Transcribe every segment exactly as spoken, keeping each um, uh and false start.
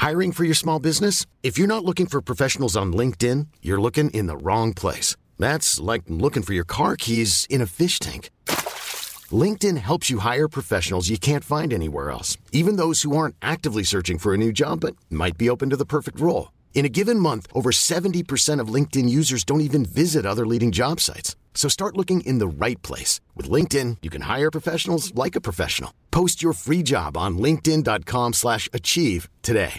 Hiring for your small business? If you're not looking for professionals on LinkedIn, you're looking in the wrong place. That's like looking for your car keys in a fish tank. LinkedIn helps you hire professionals you can't find anywhere else, even those who aren't actively searching for a new job but might be open to the perfect role. In a given month, over seventy percent of LinkedIn users don't even visit other leading job sites. So start looking in the right place. With LinkedIn, you can hire professionals like a professional. Post your free job on linkedin.com slash achieve today.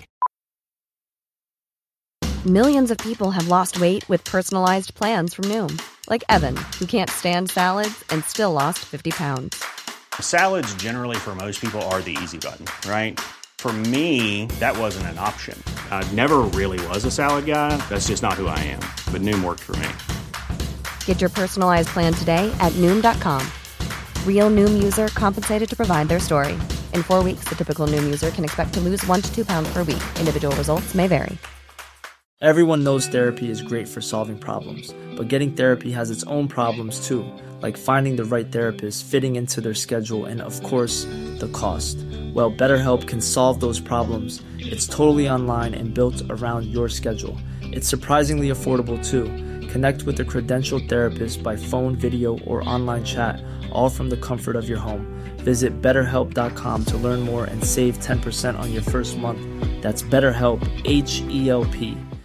Millions of people have lost weight with personalized plans from Noom. Like Evan, who can't stand salads and still lost fifty pounds. Salads generally for most people are the easy button, right? For me, that wasn't an option. I never really was a salad guy. That's just not who I am. But Noom worked for me. Get your personalized plan today at Noom dot com. Real Noom user compensated to provide their story. In four weeks, the typical Noom user can expect to lose one to two pounds per week. Individual results may vary. Everyone knows therapy is great for solving problems, but getting therapy has its own problems too, like finding the right therapist, fitting into their schedule, and of course, the cost. Well, BetterHelp can solve those problems. It's totally online and built around your schedule. It's surprisingly affordable too. Connect with a credentialed therapist by phone, video, or online chat, all from the comfort of your home. Visit better help dot com to learn more and save ten percent on your first month. That's BetterHelp, H E L P.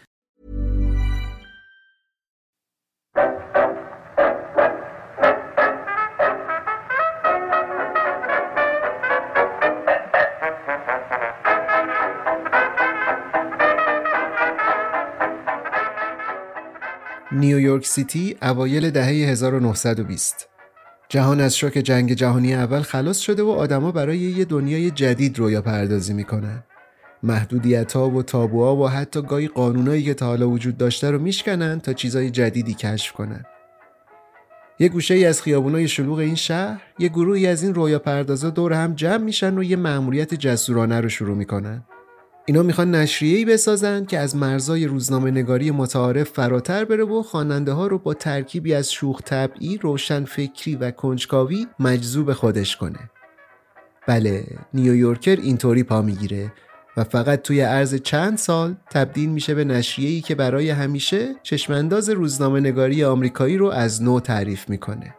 نیویورک سیتی اوایل دهه هزار و نهصد و بیست. جهان از شوک جنگ جهانی اول خلاص شده و آدما برای یه دنیای جدید رویا پردازی میکنن. محدودیت‌ها و تابوها و حتی گاهی قانونایی که تا حالا وجود داشته رو میشکنن تا چیزای جدیدی کشف کنن. یه گوشه‌ای از خیابونای شلوغ این شهر، یه گروهی از این رویا پردازا دور هم جمع میشن و یه مأموریت جسورانه رو شروع میکنن. اینا میخوان نشریه‌ای بسازن که از مرزای روزنامه‌نگاری متعارف فراتر بره و خواننده‌ها رو با ترکیبی از شوخ طبعی، روشن فکری و کنجکاوی مجذوب خودش کنه. بله، نیویورکر اینطوری پا میگیره و فقط توی عرض چند سال تبدیل میشه به نشریه‌ای که برای همیشه چشمانداز روزنامه‌نگاری آمریکایی رو از نو تعریف میکنه.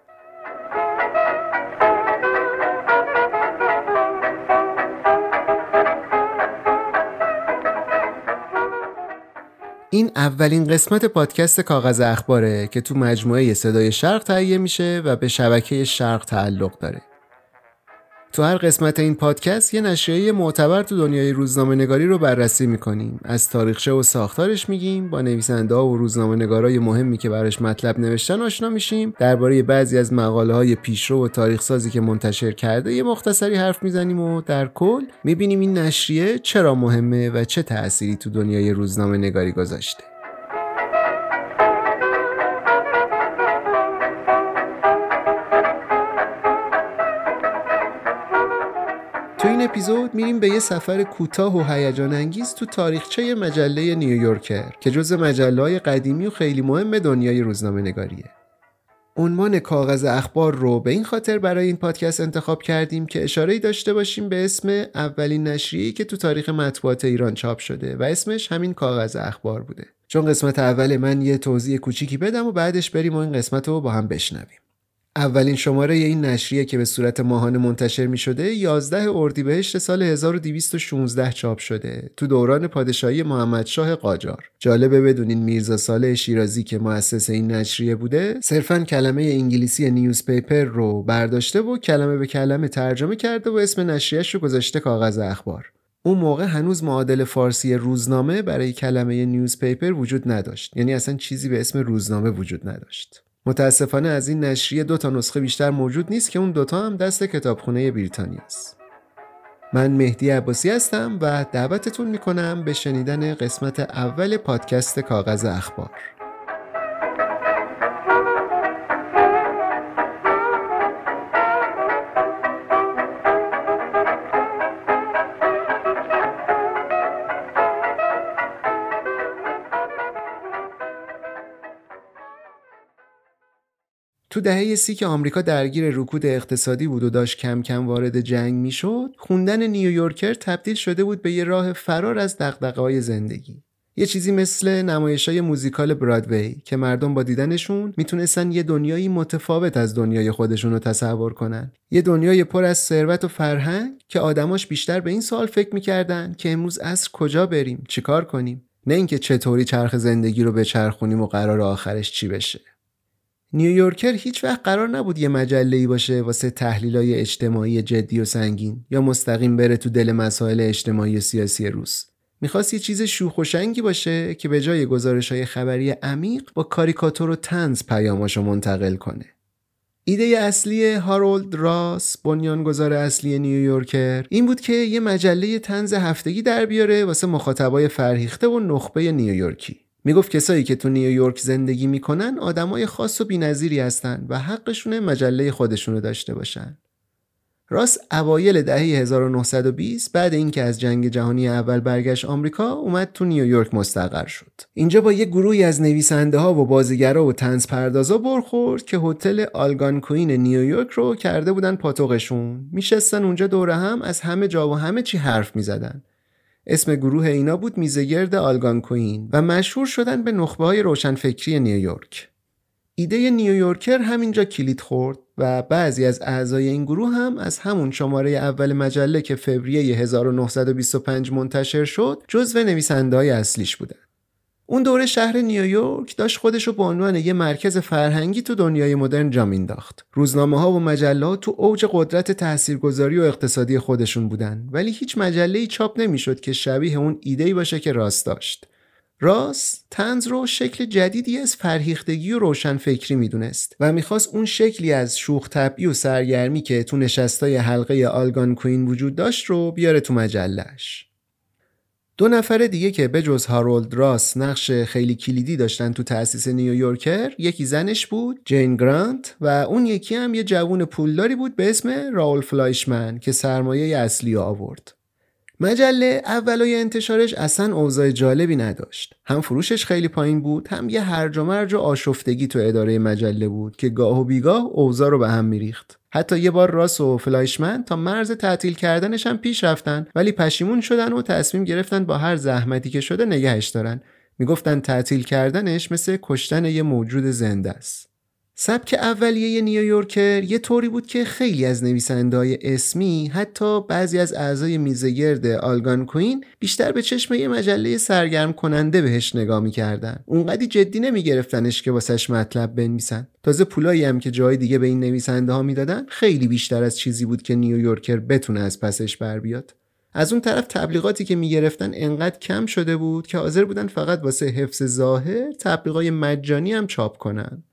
این اولین قسمت پادکست کاغذ اخباره که تو مجموعه صدای شرق تهیه میشه و به شبکه شرق تعلق داره. تو هر قسمت این پادکست یه نشریه معتبر تو دنیای روزنامه‌نگاری رو بررسی میکنیم. از تاریخچه و ساختارش میگیم، با نویسنده‌ها و روزنامه‌نگارای مهمی که براش مطلب نوشتن آشنا میشیم، درباره بعضی از مقاله‌های پیشرو و تاریخ‌سازی که منتشر کرده یه مختصری حرف میزنیم و در کل میبینیم این نشریه چرا مهمه و چه تأثیری تو دنیای روزنامه‌نگاری گذاشته. تو این اپیزود میریم به یه سفر کوتاه و هیجان انگیز تو تاریخچه مجله نیویورکر که جزو مجله‌های قدیمی و خیلی مهم دنیای روزنامه‌نگاریه. عنوان کاغذ اخبار رو به این خاطر برای این پادکست انتخاب کردیم که اشاره‌ای داشته باشیم به اسم اولین نشریه‌ای که تو تاریخ مطبوعات ایران چاپ شده و اسمش همین کاغذ اخبار بوده. چون قسمت اول من یه توضیح کوچیکی بدم و بعدش بریم و این قسمت رو با هم بشنویم. اولین شماره این نشریه که به صورت ماهانه منتشر می شده یازده اردیبهشت سال هزار و دویست و شانزده چاپ شده تو دوران پادشاهی محمدشاه قاجار. جالبه بدونین میرزا صالح شیرازی که مؤسس این نشریه بوده صرفاً کلمه انگلیسی نیوزپیپر رو برداشته و کلمه به کلمه ترجمه کرده و اسم نشریه‌اش رو گذاشته کاغذ اخبار. اون موقع هنوز معادل فارسی روزنامه برای کلمه نیوزپیپر وجود نداشت، یعنی اصلا چیزی به اسم روزنامه وجود نداشت. متاسفانه از این نشریه دو تا نسخه بیشتر موجود نیست که اون دوتا هم دست کتابخونه بریتانیا است. من مهدی عباسی هستم و دعوتتون میکنم به شنیدن قسمت اول پادکست کاغذ اخبار. تو دهه سی که آمریکا درگیر رکود اقتصادی بود و داشت کم کم وارد جنگ میشد، خوندن نیویورکر تبدیل شده بود به یه راه فرار از دغدغه‌های زندگی. یه چیزی مثل نمایش‌های موزیکال برادوی که مردم با دیدنشون میتونستن یه دنیایی متفاوت از دنیای خودشون رو تصور کنن. یه دنیای پر از ثروت و فرهنگ که آدماش بیشتر به این سوال فکر میکردن که امروز عصر کجا بریم، چیکار کنیم، نه اینکه چطوری چرخ زندگی رو بچرخونیم و قرار آخرش چی بشه. نیویورکر هیچ وقت قرار نبود یه مجله‌ای باشه واسه تحلیلای اجتماعی جدی و سنگین یا مستقیم بره تو دل مسائل اجتماعی و سیاسی روز. میخواست یه چیز شوخ و شنگی باشه که به جای گزارش‌های خبری عمیق با کاریکاتور و طنز پیاماشو منتقل کنه. ایده اصلی هارولد راس، بنیانگذار اصلی نیویورکر، این بود که یه مجله طنز هفتگی در بیاره واسه مخاطبای فرهیخته و نخبه نیویورکی. میگفت کسایی که تو نیویورک زندگی میکنن آدمای خاص و بی‌نظیری هستن و حقشونه مجله خودشونو داشته باشن. راس اوایل دهه هزار و نهصد و بیست بعد اینکه از جنگ جهانی اول برگشت آمریکا، اومد تو نیویورک مستقر شد. اینجا با یه گروهی از نویسنده‌ها و بازیگرا و طنزپردازا برخورد که هتل آلگانکوین نیویورک رو کرده بودن پاتوقشون. میشستن اونجا دور هم از همه جا و همه چی حرف میزدن. اسم گروه اینا بود میزگرد آلگانکوین و مشهور شدن به نخبه‌های روشنفکری نیویورک. ایده نیویورکر همینجا کلید خورد و بعضی از اعضای این گروه هم از همون شماره اول مجله که فوریه هزار و نهصد و بیست و پنج منتشر شد جزو نویسنده‌های اصلیش بودن. اون دوره شهر نیویورک داشت خودشو به عنوان یه مرکز فرهنگی تو دنیای مدرن جا مینداخت. روزنامه‌ها و مجله‌ها تو اوج قدرت تاثیرگذاری و اقتصادی خودشون بودن، ولی هیچ مجله‌ای چاپ نمیشد که شبیه اون ایده‌ای باشه که راس داشت. راس طنز رو شکل جدیدی از فرهیختگی و روشنفکری میدونست و میخواست اون شکلی از شوخ طبعی و سرگرمی که تو نشستای حلقه آلگانکوین وجود داشت رو بیاره تو مجله‌اش. دو نفر دیگه که به جز هارولد راس نقش خیلی کلیدی داشتن تو تأسیس نیویورکر، یکی زنش بود، جین گرانت، و اون یکی هم یه جوون پولداری بود به اسم راول فلایشمن که سرمایه اصلی آورد. مجله اولای انتشارش اصلا اوضاع جالبی نداشت. هم فروشش خیلی پایین بود، هم یه هرج و مرج و آشفتگی تو اداره مجله بود که گاه و بیگاه اوضاع رو به هم میریخت. حتی یه بار راس و فلایشمن تا مرز تعطیل کردنش هم پیش رفتن، ولی پشیمون شدن و تصمیم گرفتن با هر زحمتی که شده نگهش دارن. میگفتن تعطیل کردنش مثل کشتن یه موجود زنده است. سبک اولیه نیویورکر یه طوری بود که خیلی از نویسنده‌های اسمی، حتی بعضی از اعضای میزگرد آلگانکوین، بیشتر به چشم یه مجله سرگرم کننده بهش نگاه می‌کردن. اونقدی جدی نمی‌گرفتنش که واسش مطلب بنویسن. تازه پولایی هم که جای دیگه به این نویسنده‌ها میدادن خیلی بیشتر از چیزی بود که نیویورکر بتونه از پسش بر بیاد. از اون طرف تبلیغاتی که میگرفتن انقدر کم شده بود که حاضر بودن فقط واسه حفظ ظاهر تبلیغای مجانی هم چاپ کنن.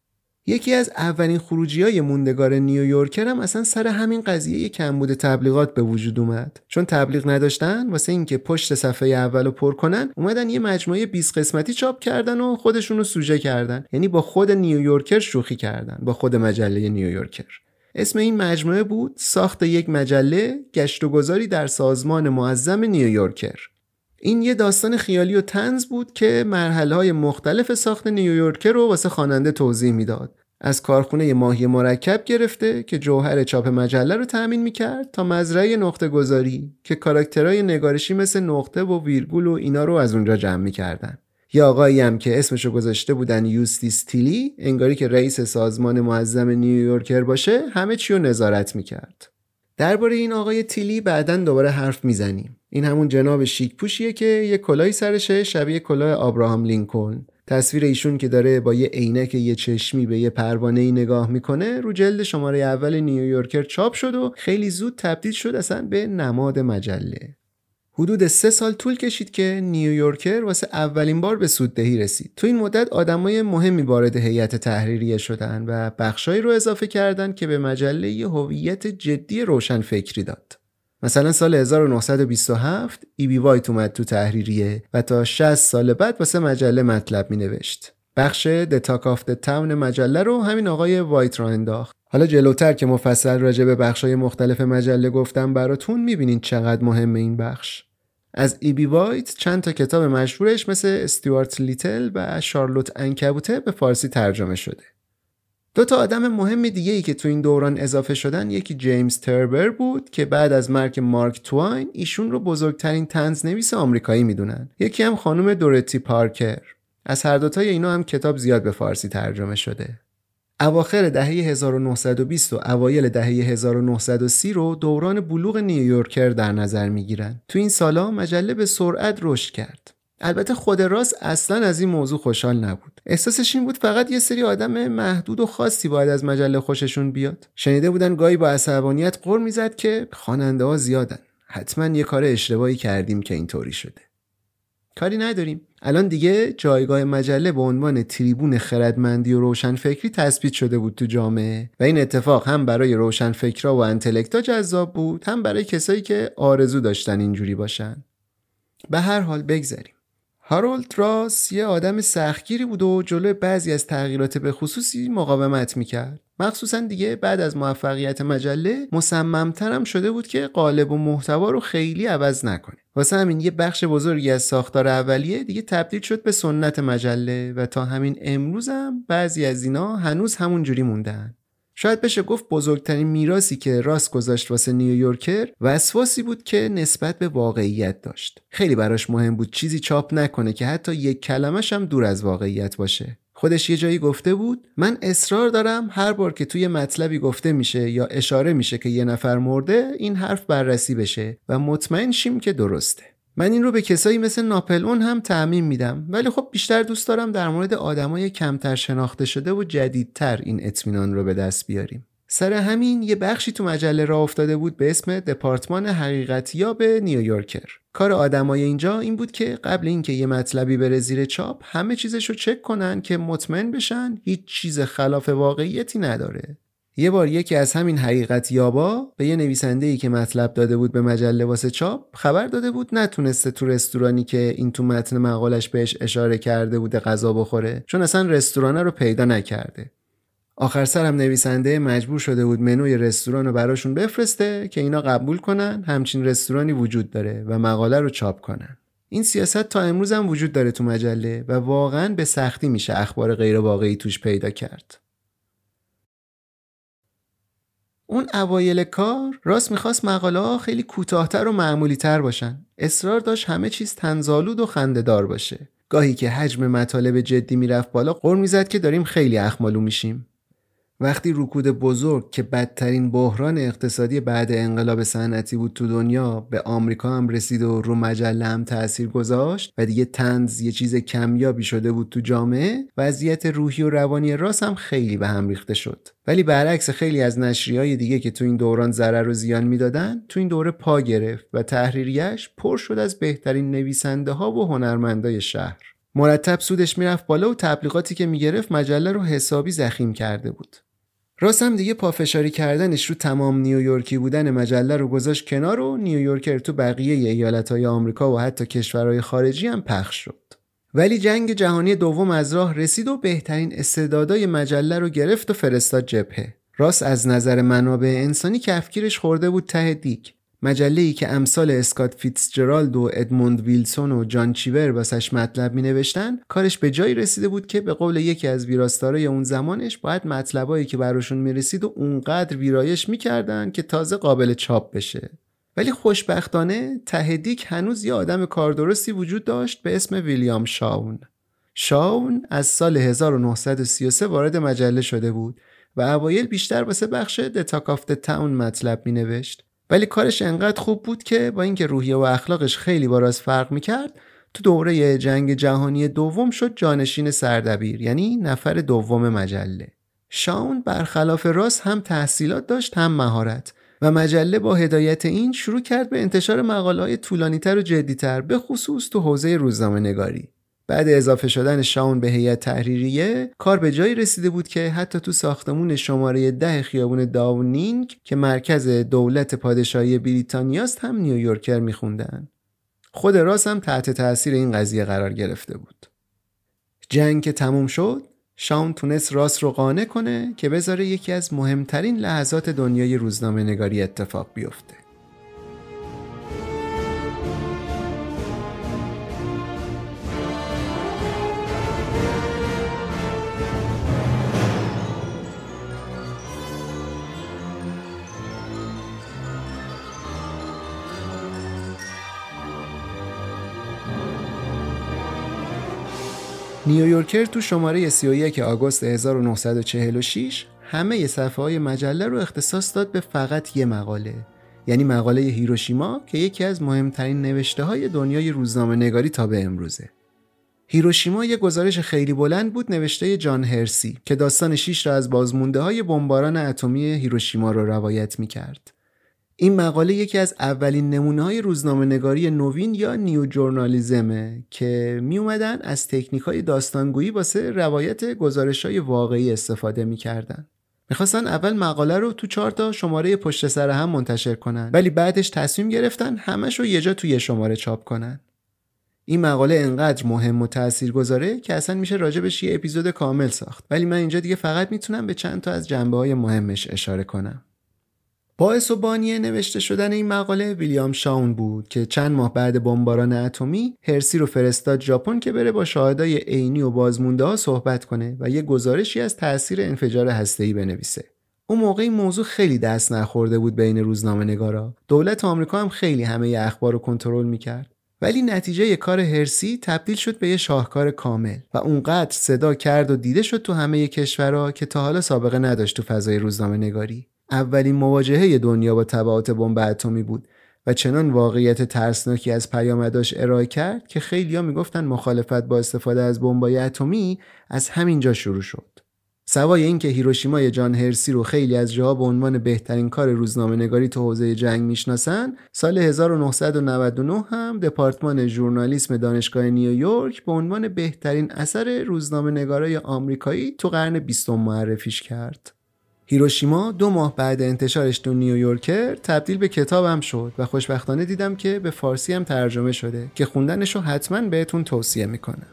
یکی از اولین خروجی‌های موندگار نیویورکر هم اصلا سر همین قضیه کمبود تبلیغات به وجود اومد. چون تبلیغ نداشتن، واسه اینکه پشت صفحه اولو پر کنن، اومدن یه مجموعه بیست قسمتی چاپ کردن و خودشونو سوژه کردن. یعنی با خود نیویورکر شوخی کردن، با خود مجله نیویورکر. اسم این مجموعه بود ساخت یک مجله، گشت و گذاری در سازمان معظم نیویورکر. این یه داستان خیالی و طنز بود که مرحله‌های مختلف ساخت نیویورکر رو واسه خواننده توضیح میداد. از کارخونه ماهی مرکب گرفته که جوهر چاپ مجله رو تامین میکرد تا مزرعه نقطه گذاری که کاراکترهای نگارشی مثل نقطه و ویرگول و اینا رو از اونجا جمع میکردن. یه آقایی هم که اسمشو گذاشته بودن یوستیس تیلی، انگاری که رئیس سازمان معظم نیویورکر باشه، همه چی رو نظارت میکرد. درباره این آقای تیلی بعداً دوباره حرف میزنیم. این همون جناب شیک پوشیه که یه کلاهی سرشه شبیه کلاه آبراهام لینکلن. تصویر ایشون که داره با یه عینک یه چشمی به یه پروانه‌ای نگاه میکنه رو جلد شماره اول نیویورکر چاپ شد و خیلی زود تبدیل شد اصلا به نماد مجله. حدود سه سال طول کشید که نیویورکر واسه اولین بار به سوددهی رسید. تو این مدت آدمای مهمی وارد هیئت تحریریه شدن و بخشایی رو اضافه کردن که به مجله یه هویت جدی روشنفکری داد. مثلا سال هزار و نهصد و بیست و هفت ای بی وایت اومد تو تحریریه و تا شصت سال بعد واسه مجله مطلب می نوشت. بخش The Talk of the Town مجله رو همین آقای وایت را انداخت. حالا جلوتر که مفصل راجع به بخشای مختلف مجله گفتم براتون، میبینین چقدر مهمه این بخش. از ای بی وایت چند تا کتاب مشهورش مثل استیوارت لیتل و شارلوت عنکبوته به فارسی ترجمه شده. دو تا آدم مهم دیگه ای که تو این دوران اضافه شدن، یکی جیمز تربر بود که بعد از مرگ مارک توین ایشون رو بزرگترین طنزنویس آمریکایی میدونن. یکی هم خانم دورتی پارکر. از هر دوتای اینا هم کتاب زیاد به فارسی ترجمه شده. اواخر دهه هزار و نهصد و بیست و اوایل دهه هزار و نهصد و سی رو دوران بلوغ نیویورکر در نظر میگیرن. تو این سالا مجله به سرعت رشد کرد. البته خود راس اصلا از این موضوع خوشحال نبود. احساسش این بود فقط یه سری آدم محدود و خاصی باید از مجله خوششون بیاد. شنیده بودن گاهی با عصبانیت غر میزد که خواننده ها زیادن، حتما یه کار اشتباهی کردیم که اینطوری شده. کاری نداریم، الان دیگه جایگاه مجله به عنوان تریبون خردمندی و روشنفکری تثبیت شده بود تو جامعه و این اتفاق هم برای روشنفکرا و انتلکتا جذاب بود، هم برای کسایی که آرزو داشتن اینجوری باشن. به هر حال بگذریم. هارولد راس یه آدم سختگیری بود و جلوی بعضی از تغییرات به خصوصی مقاومت میکرد. مخصوصا دیگه بعد از موفقیت مجله مصمم‌تر هم شده بود که قالب و محتوا رو خیلی عوض نکنه. واسه همین یه بخش بزرگی از ساختار اولیه دیگه تبدیل شد به سنت مجله و تا همین امروز هم بعضی از اینا هنوز همون جوری موندن. شاید بشه گفت بزرگترین میراثی که راس گذاشت واسه نیویورکر وسواسی بود که نسبت به واقعیت داشت. خیلی براش مهم بود چیزی چاپ نکنه که حتی یک کلمش هم دور از واقعیت باشه. خودش یه جایی گفته بود من اصرار دارم هر بار که توی مطلبی گفته میشه یا اشاره میشه که یه نفر مرده، این حرف بررسی بشه و مطمئن شیم که درسته. من این رو به کسایی مثل ناپلئون هم تعمیم میدم، ولی خب بیشتر دوست دارم در مورد آدمای کمتر شناخته شده و جدیدتر این اطمینان رو به دست بیاریم. سر همین یه بخشی تو مجله راه افتاده بود به اسم دپارتمان حقیقتیاب نیویورکر. کار آدمای اینجا این بود که قبل اینکه یه مطلبی بره زیر چاپ همه چیزشو چک کنن که مطمئن بشن هیچ چیز خلاف واقعیتی نداره. یه بار یکی از همین حقیقتیابا به یه نویسنده‌ای که مطلب داده بود به مجله واسه چاپ خبر داده بود نتونسته تو رستورانی که این تو متن مقالش بهش اشاره کرده بوده غذا بخوره، چون اصلا رستورانه رو پیدا نکرده. آخر سر هم نویسنده مجبور شده بود منوی رستوران رو براشون بفرسته که اینا قبول کنن همچین رستورانی وجود داره و مقاله رو چاپ کنن. این سیاست تا امروز هم وجود داره تو مجله و واقعاً به سختی میشه اخبار غیر واقعی توش پیدا کرد. اون اوایل کار راست میخواست مقاله ها خیلی کوتاه‌تر و معمولی تر باشن. اصرار داشت همه چیز طنزآلود و خنده‌دار باشه. گاهی که حجم مطالب جدی میرفت بالا غر میزد که داریم خیلی اخمالو میشیم. وقتی رکود بزرگ که بدترین بحران اقتصادی بعد انقلاب صنعتی بود تو دنیا به آمریکا هم رسید و رو مجله هم تأثیر گذاشت و دیگه طنز یه چیز کمیابی شده بود تو جامعه، وضعیت روحی و روانی راس هم خیلی به هم ریخته شد. ولی برعکس خیلی از نشریه‌های دیگه که تو این دوران ضرر و زیان میدادن، تو این دوره پا گرفت و تحریریش پر شد از بهترین نویسنده ها و هنرمندای شهر. مرتب سودش میرفت بالا و تبلیغاتی که میگرفت مجله رو حسابی ضخیم کرده بود. راست هم دیگه پافشاری کردنش رو تمام نیویورکی بودن مجله رو گذاشت کنار و نیویورکر تو بقیه ایالت‌های آمریکا و حتی کشورهای خارجی هم پخش شد. ولی جنگ جهانی دوم از راه رسید و بهترین استعدادای مجله رو گرفت و فرستاد جبهه. راست از نظر منابع انسانی کفگیرش خورده بود ته دیگ. مجله‌ای که امثال اسکات فیتزجرالد و ادموند ویلسون و جان چیور واسش مطلب می‌نوشتن، کارش به جایی رسیده بود که به قول یکی از ویراستارای اون زمانش باید مطلبایی که براشون میرسید و اونقدر ویرایش می‌کردن که تازه قابل چاپ بشه. ولی خوشبختانه ته دیگ هنوز یه آدم کاردرستی وجود داشت به اسم ویلیام شاون. شاون از سال هزار و نهصد و سی و سه وارد مجله شده بود و اوایل بیشتر واسه بخش دتاک آف د تاون مطلب می‌نوشت. ولی کارش انقدر خوب بود که با اینکه روحیه و اخلاقش خیلی با راس فرق میکرد، تو دوره جنگ جهانی دوم شد جانشین سردبیر، یعنی نفر دوم مجله. شاون برخلاف راس هم تحصیلات داشت هم مهارت و مجله با هدایت این شروع کرد به انتشار مقاله‌های طولانی‌تر و جدی‌تر، به خصوص تو حوزه روزنامه‌نگاری. بعد اضافه شدن شاون به هیئت تحریریه، کار به جایی رسیده بود که حتی تو ساختمون شماره ده خیابون داونینگ که مرکز دولت پادشاهی بریتانیاست هم نیویورکر میخوندن. خود راس هم تحت تأثیر این قضیه قرار گرفته بود. جنگ که تموم شد، شاون تونست راس رو قانع کنه که بذاره یکی از مهمترین لحظات دنیای روزنامه نگاری اتفاق بیفته. نیویورکر تو شماره سی و یک آگوست هزار و نهصد و چهل و شش همه صفحه‌های مجله رو اختصاص داد به فقط یه مقاله، یعنی مقاله هیروشیما که یکی از مهمترین نوشته‌های دنیای روزنامه‌نگاری تا به امروزه. هیروشیما یه گزارش خیلی بلند بود نوشته جان هرسی که داستان شش را از بازمونده‌های بمباران اتمی هیروشیما رو روایت می‌کرد. این مقاله یکی از اولین نمونه‌های روزنامه‌نگاری نوین یا نیو ژورنالیسمه که می اومدن از تکنیک‌های داستانگویی واسه روایت گزارش‌های واقعی استفاده می‌کردن. می‌خواستن اول مقاله رو تو چهار تا شماره پشت سر هم منتشر کنن، ولی بعدش تصمیم گرفتن همش رو یه جا تو یه شماره چاپ کنن. این مقاله انقدر مهم و تاثیرگذاره که اصلا میشه راجبش یه اپیزود کامل ساخت، ولی من اینجا دیگه فقط میتونم به چند تا از جنبه‌های مهمش اشاره کنم. باعث و بانی نوشته شدن این مقاله ویلیام شاون بود که چند ماه بعد بمباران اتمی هرسی رو فرستاد ژاپن که بره با شاهدای عینی و بازمونده‌ها صحبت کنه و یه گزارشی از تاثیر انفجار هسته‌ای بنویسه. اون موقع این موضوع خیلی دست نخورده بود بین روزنامه‌نگارا. دولت آمریکا هم خیلی همه اخبار رو کنترل می‌کرد. ولی نتیجه کار هرسی تبدیل شد به یه شاهکار کامل و اونقدر صدا کرد و دیده شد تو همه کشورها که تا حالا سابقه نداشت تو فضای روزنامه‌نگاری. اولین مواجهه دنیا با تبعات بمب اتمی بود و چنان واقعیت ترسناکی از پیامداش ارائه کرد که خیلی‌ها میگفتن مخالفت با استفاده از بمب‌های اتمی از همینجا شروع شد. سوای اینکه هیروشیما جان هرسی رو خیلی از جاها به عنوان بهترین کار روزنامه‌نگاری تو حوزه جنگ میشناسن، سال هزار و نهصد و نود و نه هم دپارتمان ژورنالیسم دانشگاه نیویورک به عنوان بهترین اثر روزنامه‌نگارای آمریکایی تو قرن بیستم معرفیش کرد. هیروشیما دو ماه بعد انتشارش تو نیویورکر تبدیل به کتابم شد و خوشبختانه دیدم که به فارسی هم ترجمه شده که خوندنشو حتما بهتون توصیه میکنم.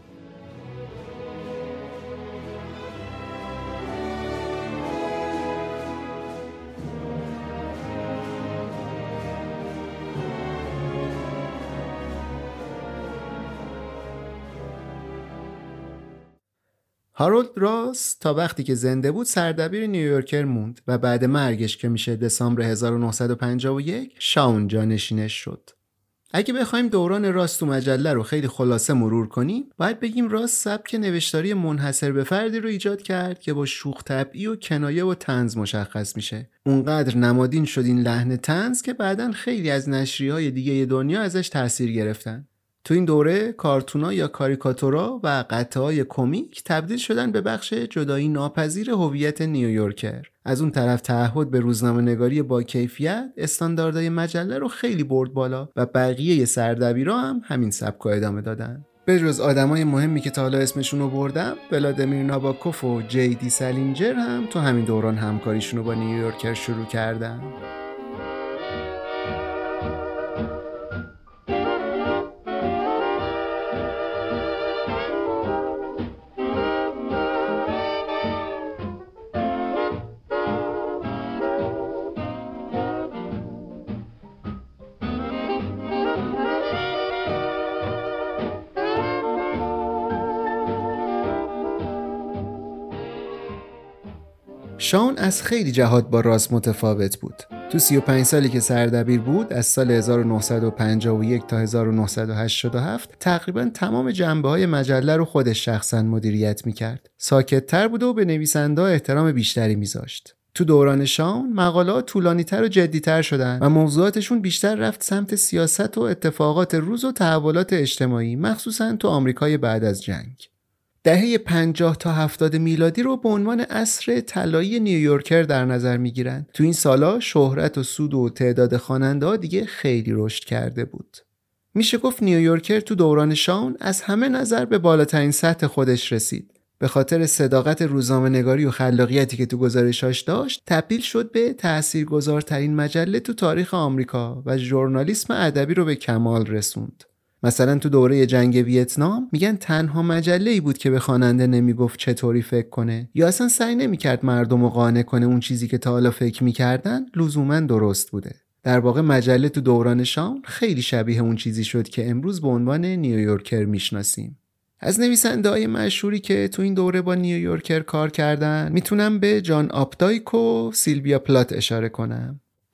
هارولد راس تا وقتی که زنده بود سردبیر نیویورکر موند و بعد مرگش که میشه دسامبر هزار و نهصد و پنجاه و یک شاون جانشینش شد. اگه بخوایم دوران راس تو مجله رو خیلی خلاصه مرور کنیم، باید بگیم راس سبک نوشتاری منحصر به فردی رو ایجاد کرد که با شوخ طبعی و کنایه و طنز مشخص میشه. اونقدر نمادین شد این لحن طنز که بعداً خیلی از نشریه‌های دیگه دنیا ازش تاثیر گرفتن. تو این دوره کارتونا یا کاریکاتورا و قطعه‌های کمیک تبدیل شدن به بخش جدایی ناپذیر هویت نیویورکر. از اون طرف تعهد به روزنامه‌نگاری با کیفیت استانداردهای مجله رو خیلی برد بالا و بقیه سردبیرا هم همین سبک رو ادامه دادن. به جز آدمای مهمی که تا حالا اسمشون رو بردم، ولادیمیر ناباکوف و جی دی سالینجر هم تو همین دوران همکاریشون رو با نیویورکر شروع کردن. شاون از خیلی جهات با راس متفاوت بود. تو سی و پنج سالی که سردبیر بود، از سال هزار و نهصد و پنجاه و یک تا هزار و نهصد و هشتاد و هفت تقریباً تمام جنبه‌های مجله رو خودش شخصاً مدیریت می‌کرد. ساکت‌تر بود و به نویسنده‌ها احترام بیشتری می‌ذاشت. تو دوران شاون مقالات طولانی‌تر و جدی‌تر شدن و موضوعاتشون بیشتر رفت سمت سیاست و اتفاقات روز و تحولات اجتماعی، مخصوصاً تو آمریکای بعد از جنگ. دهه پنجاه تا هفتاد میلادی رو به عنوان عصر طلایی نیویورکر در نظر میگیرن. تو این سالا شهرت و سود و تعداد خواننده‌ها دیگه خیلی رشد کرده بود. میشه گفت نیویورکر تو دوران شاون از همه نظر به بالاترین سطح خودش رسید. به خاطر صداقت روزنامه‌نگاری و خلاقیتی که تو گزارشاش داشت، تبدیل شد به تاثیرگذارترین مجله تو تاریخ آمریکا و ژورنالیسم ادبی رو به کمال رسوند. مثلا تو دوره جنگ ویتنام میگن تنها مجله‌ای بود که به خواننده نمیگفت چطوری فکر کنه یا اصلا سعی نمیکرد مردم رو قانع کنه اون چیزی که تا حالا فکر میکردن لزوما درست بوده. در واقع مجله تو دوران شاون خیلی شبیه اون چیزی شد که امروز به عنوان نیویورکر میشناسیم. از نویسنده‌های مشهوری که تو این دوره با نیویورکر کار کردن میتونم به جان آپدایک و سیلویا پلات اشاره کنم.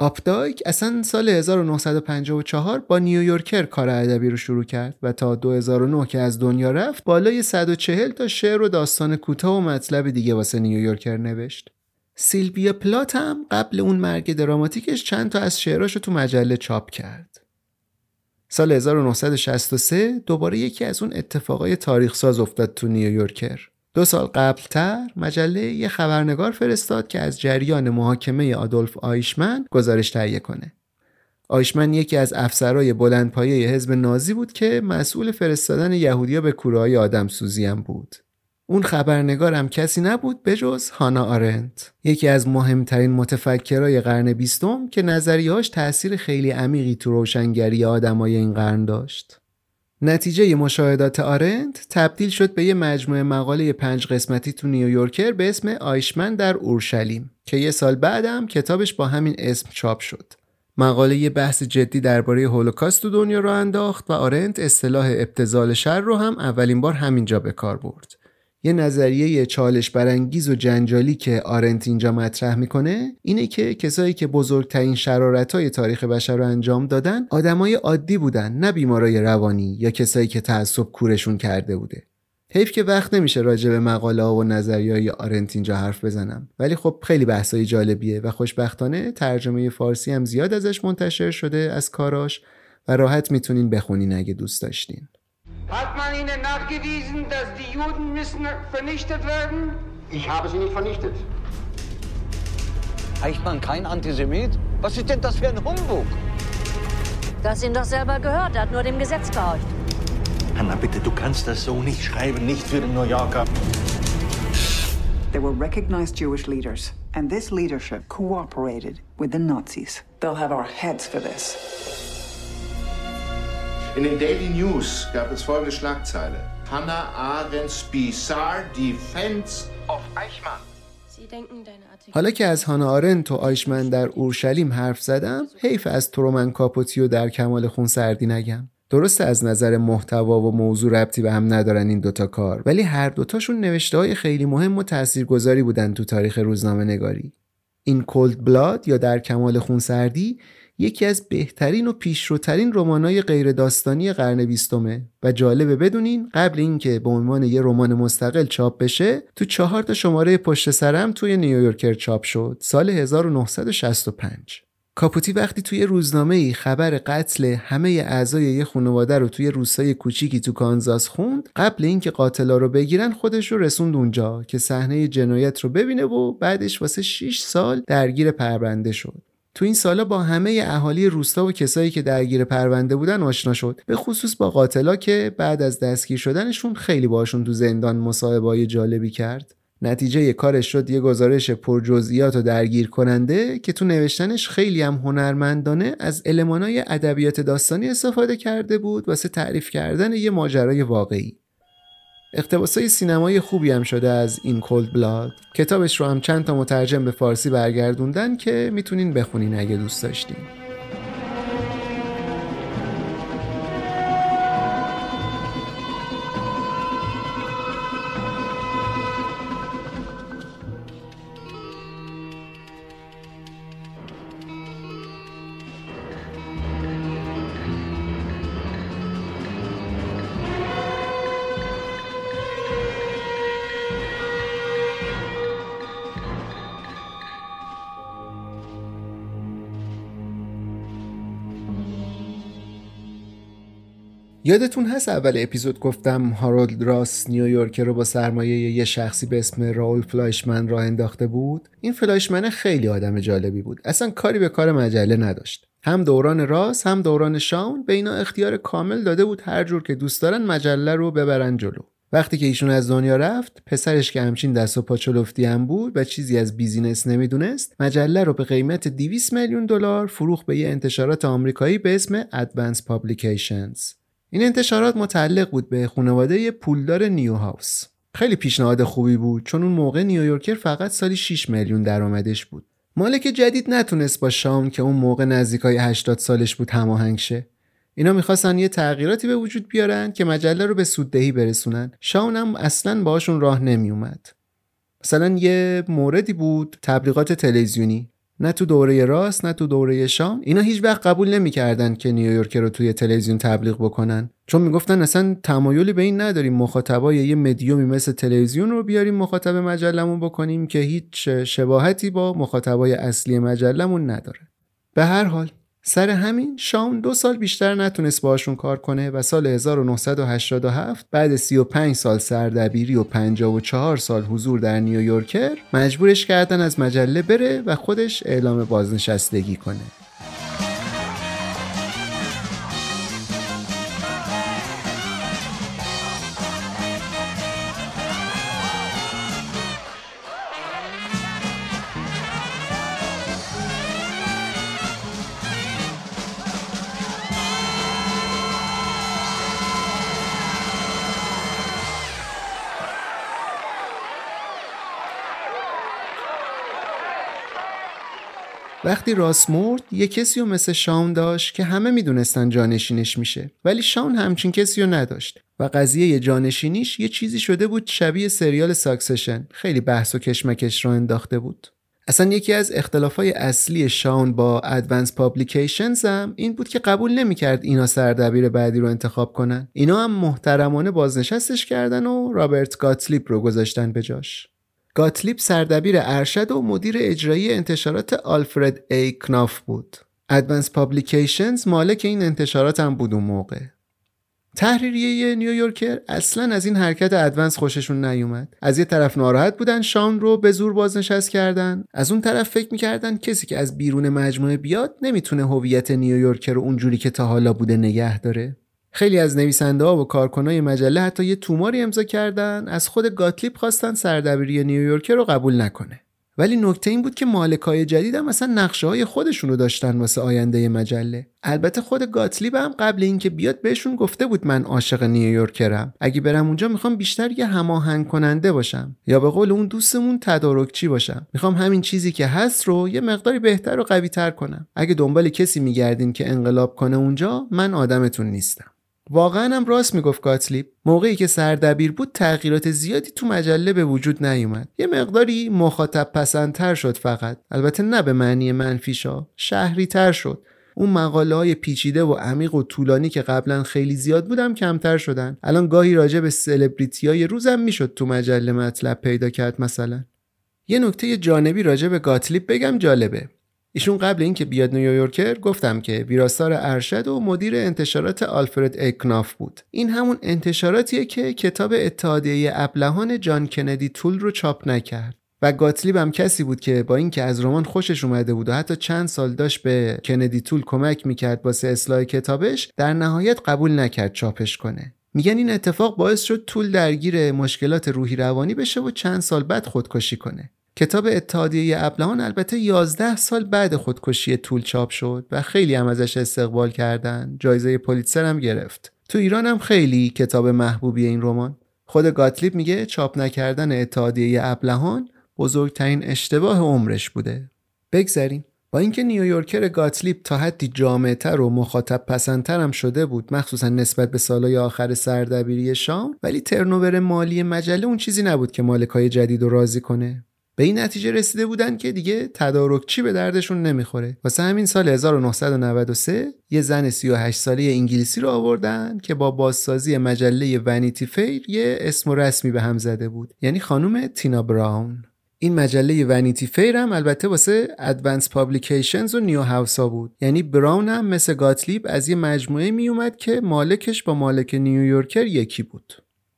آپدایک اصلا سال هزار و نهصد و پنجاه و چهار با نیویورکر کار ادبی رو شروع کرد و تا دو هزار و نه که از دنیا رفت بالای صد و چهل تا شعر و داستان کوتاه و مطلب دیگه واسه نیویورکر نوشت. سیلویا پلات هم قبل اون مرگ دراماتیکش چند تا از شعراشو تو مجله چاپ کرد. سال هزار و نهصد و شصت و سه دوباره یکی از اون اتفاقای تاریخ ساز افتاد تو نیویورکر. دو سال قبلتر مجله یه خبرنگار فرستاد که از جریان محاکمه آدولف آیشمن گزارش تهیه کنه. آیشمن یکی از افسرهای بلندپایه حزب نازی بود که مسئول فرستادن یهودیا به کوره‌های آدمسوزی هم بود. اون خبرنگار هم کسی نبود به جز هانا آرنت، یکی از مهمترین متفکرای قرن بیستم که نظریه‌هاش تأثیر خیلی عمیقی تو روشنگری آدمای این قرن داشت. نتیجه مشاهدات آرنت تبدیل شد به یه مجموعه مقاله پنج قسمتی تو نیویورکر به اسم آیشمن در اورشلیم که یه سال بعدم کتابش با همین اسم چاپ شد. مقاله یه بحث جدی درباره هولوکاست تو دنیا رو انداخت و آرنت اصطلاح ابتذال شر رو هم اولین بار همینجا به کار برد. یه نظریه چالش برانگیز و جنجالی که آرنت اینجا مطرح میکنه اینه که کسایی که بزرگترین شرارت‌های تاریخ بشر رو انجام دادن آدمای عادی بودن، نه بیمارای روانی یا کسایی که تعصب کورشون کرده بوده. حیف که وقت نمیشه راجع به مقاله ها و نظریه‌های آرنت اینجا حرف بزنم، ولی خب خیلی بحثای جالبیه و خوشبختانه ترجمه فارسی هم زیاد ازش منتشر شده از کاراش و راحت میتونین بخونین اگه دوست داشتین. Hat man Ihnen nachgewiesen, dass die Juden müssen vernichtet werden? Ich habe sie nicht vernichtet. Eichmann kein Antisemit? Was ist denn das für ein Humbug? Du hast ihn doch selber gehört, er hat nur dem Gesetz gehorcht. Hanna, bitte, du kannst das so nicht schreiben, nicht für den New Yorker. There were recognized Jewish leaders, and this leadership cooperated with the Nazis. They'll have our heads for this. In den Daily News gab es folgende Schlagzeile. Hannah Arendt's bizarre defense of Eichmann. حالا که از هانا آرنت و آیشمن در اورشلیم حرف زدم، حیف از ترومن کاپوتیو در کمال خونسردی نگم. درسته از نظر محتوا و موضوع ربطی به هم ندارن این دوتا کار، ولی هر دوتاشون نوشته‌های خیلی مهم و تاثیرگذاری بودن تو تاریخ روزنامه نگاری. این کولد بلاد یا در کمال خونسردی یکی از بهترین و پیشروترین رمان‌های غیر داستانی قرن بیستمه و جالبه بدونین قبل اینکه به عنوان یه رمان مستقل چاپ بشه تو چهار تا شماره پشت سرم توی نیویورکر چاپ شد سال هزار و نهصد و شصت و پنج. کاپوتی وقتی توی روزنامه‌ای خبر قتل همه اعضای یه خانواده رو توی روستای کوچیکی تو کانزاس خوند، قبل اینکه قاتلا رو بگیرن خودش رو رسوند اونجا که صحنه جنایت رو ببینه و بعدش واسه شش سال درگیر پرونده شد. تو این سالا با همه اهالی روستا و کسایی که درگیر پرونده بودن آشنا شد، به خصوص با قاتلا که بعد از دستگیر شدنشون خیلی باشون تو زندان مصاحبه‌های جالبی کرد. نتیجه کارش شد یه گزارش پرجزئیات و درگیر کننده که تو نوشتنش خیلی هم هنرمندانه از المانای ادبیات داستانی استفاده کرده بود واسه تعریف کردن یه ماجرای واقعی. اقتباسای سینمایی خوبی هم شده از این کولد بلاد. کتابش رو هم چند تا مترجم به فارسی برگردوندن که میتونین بخونین اگه دوست داشتین. یادتون هست اول اپیزود گفتم هارولد راس نیویورکر رو با سرمایه یه شخصی به اسم راول فلایشمن راه انداخته بود؟ این فلایشمن خیلی آدم جالبی بود. اصلا کاری به کار مجله نداشت. هم دوران راس هم دوران شاون به اینا اختیار کامل داده بود هر جور که دوست دارن مجله رو ببرن جلو. وقتی که ایشون از دنیا رفت، پسرش که همچین دست و پا چلفتی هم بود و چیزی از بیزینس نمیدونست، مجله رو به قیمت دویست میلیون دلار فروخت به یه انتشارات آمریکایی به اسم ادوانس پابلیکیشنز. این انتشارات متعلق بود به خانواده پولدار نیو هاوس. خیلی پیشنهاد خوبی بود چون اون موقع نیویورکر فقط سالی شش میلیون درآمدش بود. مالک جدید نتونست با شاون که اون موقع نزدیکای هشتاد سالش بود هماهنگ شه. اینا میخواستن یه تغییراتی به وجود بیارن که مجله رو به سوددهی برسونن. شاون هم اصلاً باهاشون راه نمیومد. مثلا یه موردی بود تبلیغات تلویزیونی. نه تو دوره راست نه تو دوره شام اینا هیچ وقت قبول نمی‌کردن که نیویورکر رو توی تلویزیون تبلیغ بکنن، چون میگفتن اصلا تمایلی به این نداریم مخاطبای یه مدیومی مثل تلویزیون رو بیاریم مخاطب مجلمون بکنیم که هیچ شباهتی با مخاطبای اصلی مجلمون نداره. به هر حال سر همین شاون دو سال بیشتر نتونست باشون کار کنه و سال هزار و نهصد و هشتاد و هفت بعد سی و پنج سال سردبیری و پنجاه و چهار سال حضور در نیویورکر مجبورش کردن از مجله بره و خودش اعلام بازنشستگی کنه. وقتی راس مرد یه کسی رو مثل شاون داشت که همه میدونستن جانشینش میشه، ولی شاون همچین کسی رو نداشت و قضیه جانشینیش یه چیزی شده بود شبیه سریال ساکسشن، خیلی بحث و کشمکش را انداخته بود. اصلا یکی از اختلافای اصلی شاون با ادوانس پابلیکیشنز هم این بود که قبول نمیکرد اینا سردبیر بعدی رو انتخاب کنن. اینا هم محترمانه بازنشستش کردن و رابرت گاتلیب رو گذاشتن به جاش. گاتلیب سردبیر ارشد و مدیر اجرایی انتشارات آلفرد ای کناف بود. ادوانس پابلیکیشنز مالک این انتشارات هم بود اون موقع. تحریریه نیویورکر اصلا از این حرکت ادوانس خوششون نیومد. از یه طرف ناراحت بودن شاون رو به زور بازنشست کردن، از اون طرف فکر میکردن کسی که از بیرون مجموعه بیاد نمیتونه هویت نیویورکر رو اونجوری که تا حالا بوده نگه داره. خیلی از نویسنده‌ها و کارکنای مجله حتی یه توماری امضا کردن، از خود گاتلیب خواستن سردبیری نیویورکر رو قبول نکنه. ولی نکته این بود که مالکای جدید هم مثلا نقشه‌های خودشون رو داشتن واسه آینده مجله. البته خود گاتلیب هم قبل اینکه بیاد بهشون گفته بود من عاشق نیویورکرم، اگه برم اونجا میخوام بیشتر یه هماهنگ کننده باشم، یا به قول اون دوستمون تدارکچی باشم. میخوام همین چیزی که هست رو یه مقداری بهتر و قوی‌تر کنم. اگه دنبال کسی میگردین که انقلاب کنه اونجا، من آدمتون نیستم. واقعا هم راست میگفت گاتلیب. موقعی که سردبیر بود تغییرات زیادی تو مجله به وجود نیومد. یه مقداری مخاطب پسندتر شد فقط. البته نه به معنی منفیشا، شهری تر شد. اون مقاله های پیچیده و عمیق و طولانی که قبلا خیلی زیاد بودم کمتر شدن. الان گاهی راجع به سلبریتی های روزم میشد تو مجله مطلب پیدا کرد. مثلا یه نکته جانبی راجع به گاتلیب بگم جالبه. ایشون قبل اینکه بیاد نیویورکر گفتم که ویراستار ارشد و مدیر انتشارات آلفرد ای کناف بود. این همون انتشاراتیه که کتاب اتحادیه ابلهان جان کندی تول رو چاپ نکرد. و گاتلیب هم کسی بود که با اینکه از رمان خوشش اومده بود و حتی چند سال داشت به کندی تول کمک میکرد واسه اصلاح کتابش، در نهایت قبول نکرد چاپش کنه. میگن این اتفاق باعث شد تول درگیر مشکلات روحی روانی بشه و چند سال بعد خودکشی کنه. کتاب اتحادیه ابلهان البته یازده سال بعد خودکشی تول چاپ شد و خیلی هم ازش استقبال کردن. جایزه پولیتزر هم گرفت. تو ایران هم خیلی کتاب محبوبی این رمان. خود گاتلیب میگه چاپ نکردن اتحادیه ابلهان بزرگترین اشتباه عمرش بوده. بگذاریم. با اینکه نیویورکر گاتلیب تا حدی جامع‌تر و مخاطب پسندتر هم شده بود، مخصوصا نسبت به سالهای آخر سردبیری شام، ولی ترنوور مالی مجله اون چیزی نبود که مالکای جدید رو راضی کنه. به این نتیجه رسیده بودن که دیگه تدارکچی به دردشون نمیخوره. واسه همین سال هزار و نهصد و نود و سه یه زن سی و هشت ساله انگلیسی رو آوردن که با بازسازی مجله ونیتی فیر یه اسم و رسمی به هم زده بود، یعنی خانم تینا براون. این مجله ونیتی فیر هم البته واسه ادوانس پابلیکیشنز و نیو هاوسا بود، یعنی براون هم مثل گاتلیب از یه مجموعه می اومد که مالکش با مالک نیویورکر یکی بود.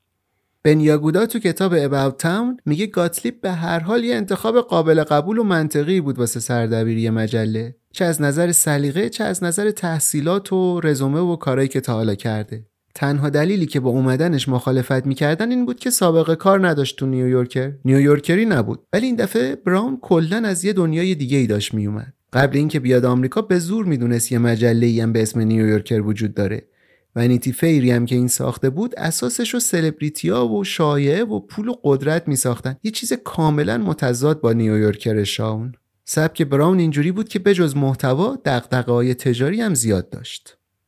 بن یاگودا تو کتاب About Town میگه گاتلیب به هر حال یه انتخاب قابل قبول و منطقی بود واسه سردبیری مجله، چه از نظر سلیقه چه از نظر تحصیلات و رزومه و کارهایی که تا حالا کرده. تنها دلیلی که با اومدنش مخالفت میکردن این بود که سابقه کار نداشت تو نیویورکر. نیویورکری نبود، ولی این دفعه براون کلاً از یه دنیای دیگه‌ای داشت میومد. قبل اینکه بیاد آمریکا به زور میدونست یه مجله‌ای هم به اسم نیویورکر وجود داره. ونیتی فیری هم که این ساخته بود اساسش رو سلبریتی‌ها و شایعه و پول و قدرت میساختن، یه چیز کاملا متضاد با نیویورکر شاون. سبک براون اینجوری بود که بجز محتوا دغدغه‌های تجاری هم زیاد داشت.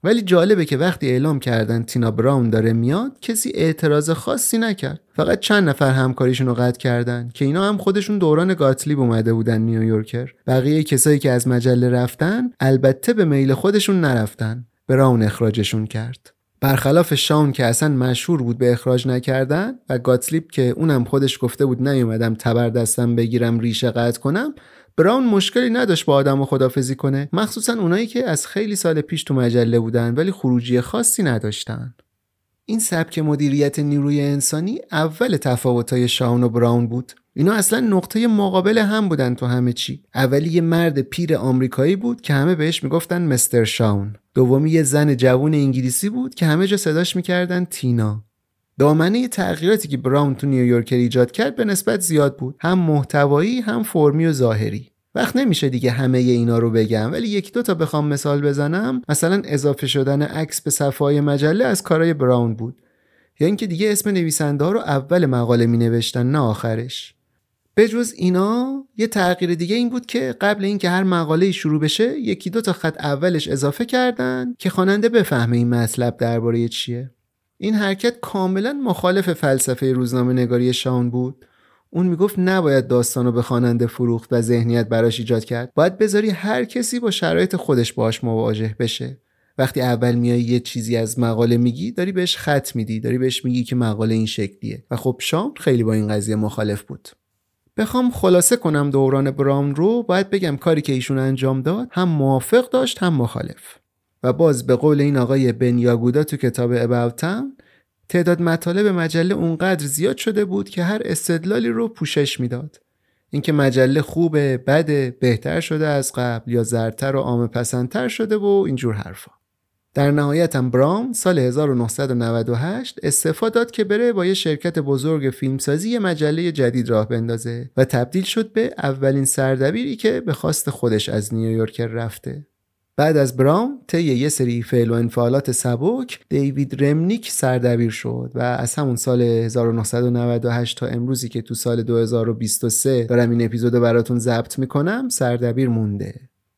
ولی جالبه که وقتی اعلام کردن تینا براون داره میاد کسی اعتراض خاصی نکرد. فقط چند نفر همکاریشون رو قطع کردن که اینا هم خودشون دوران گاتلیب اومده بودن نیویورکر. بقیه کسایی که از مجله رفتن البته به میل خودشون نرفتن. براون اخراجشون کرد. برخلاف شاون که اصلا مشهور بود به اخراج نکردن و گاتلیب که اونم خودش گفته بود نیومدم تبر دستم بگیرم ریشه قطع کنم، براون مشکلی نداشت با آدمو خدافزی کنه، مخصوصا اونایی که از خیلی سال پیش تو مجله بودن ولی خروجی خاصی نداشتن. این سبک مدیریت نیروی انسانی اول تفاوتای شاون و براون بود. اینا اصلا نقطه مقابل هم بودن تو همه چی. اولی یه مرد پیر آمریکایی بود که همه بهش میگفتن مستر شاون. دومی یه زن جوون انگلیسی بود که همه جا صداش میکردن تینا. دامنه تغییراتی که براون تو نیویورکر ایجاد کرد به نسبت زیاد بود، هم محتوایی هم فرمی و ظاهری. وقت نمیشه دیگه همه ی اینا رو بگم، ولی یکی دو تا بخوام مثال بزنم، مثلا اضافه شدن عکس به صفحه‌های مجله از کارهای براون بود، یا اینکه دیگه اسم نویسنده ها رو اول مقاله می نوشتن نه آخرش. به جز اینا یه تغییر دیگه این بود که قبل اینکه هر مقاله‌ای شروع بشه یکی دو تا خط اولش اضافه کردن که خواننده بفهمه این مطلب درباره چیه. این حرکت کاملا مخالف فلسفه روزنامه‌نگاری شاون بود. اون میگفت نباید داستانو به خواننده فروخت و ذهنیت براش ایجاد کرد. باید بذاری هر کسی با شرایط خودش باهاش مواجه بشه. وقتی اول میای یه چیزی از مقاله میگی، داری بهش خط میدی، داری بهش میگی که مقاله این شکلیه. و خب شاون خیلی با این قضیه مخالف بود. بخوام خلاصه کنم دوران براون رو، باید بگم کاری که ایشون انجام داد هم موافق داشت هم مخالف. و باز به قول این آقای بن یاگودا تو کتاب About Town، تعداد مطالب مجله اونقدر زیاد شده بود که هر استدلالی رو پوشش میداد. اینکه مجله خوبه، بده، بهتر شده از قبل یا زرتر و عامه پسندتر شده و اینجور حرفا. در نهایت هم براون سال هزار و نهصد و نود و هشت استعفا داد که بره با یه شرکت بزرگ فیلمسازی یه مجله جدید راه بندازه و تبدیل شد به اولین سردبیری که به خواست خودش از نیویورکر رفته. بعد از براون طی یه سری فعل و انفعالات سبک دیوید رمنیک سردبیر شد و از همون سال هزار و نهصد و نود و هشت تا امروزی که تو سال دو هزار و بیست و سه دارم این اپیزودو براتون ضبط میکنم سردبیر مونده.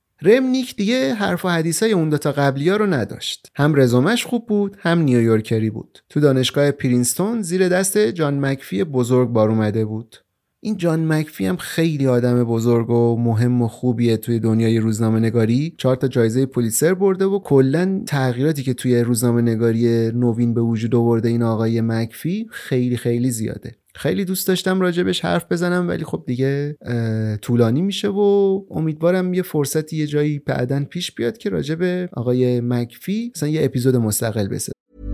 رمنیک دیگه حرف و حدیثای اون دوتا قبلی ها رو نداشت. هم رزومش خوب بود، هم نیویورکری بود. تو دانشگاه پرینستون زیر دست جان مکفی بزرگ بار اومده بود. این جان مکفی هم خیلی آدم بزرگ و مهم و خوبیه توی دنیای روزنامه نگاری. چهار تا جایزه پولیتزر برده و کلا تغییراتی که توی روزنامه نگاری نوین به وجود آورده این آقای مکفی خیلی خیلی زیاده. خیلی دوست داشتم راجبش حرف بزنم ولی خب دیگه طولانی میشه و امیدوارم یه فرصتی یه جایی بعداً پیش بیاد که راجب آقای مکفی مثلا یه اپیزود مستقل بسازم.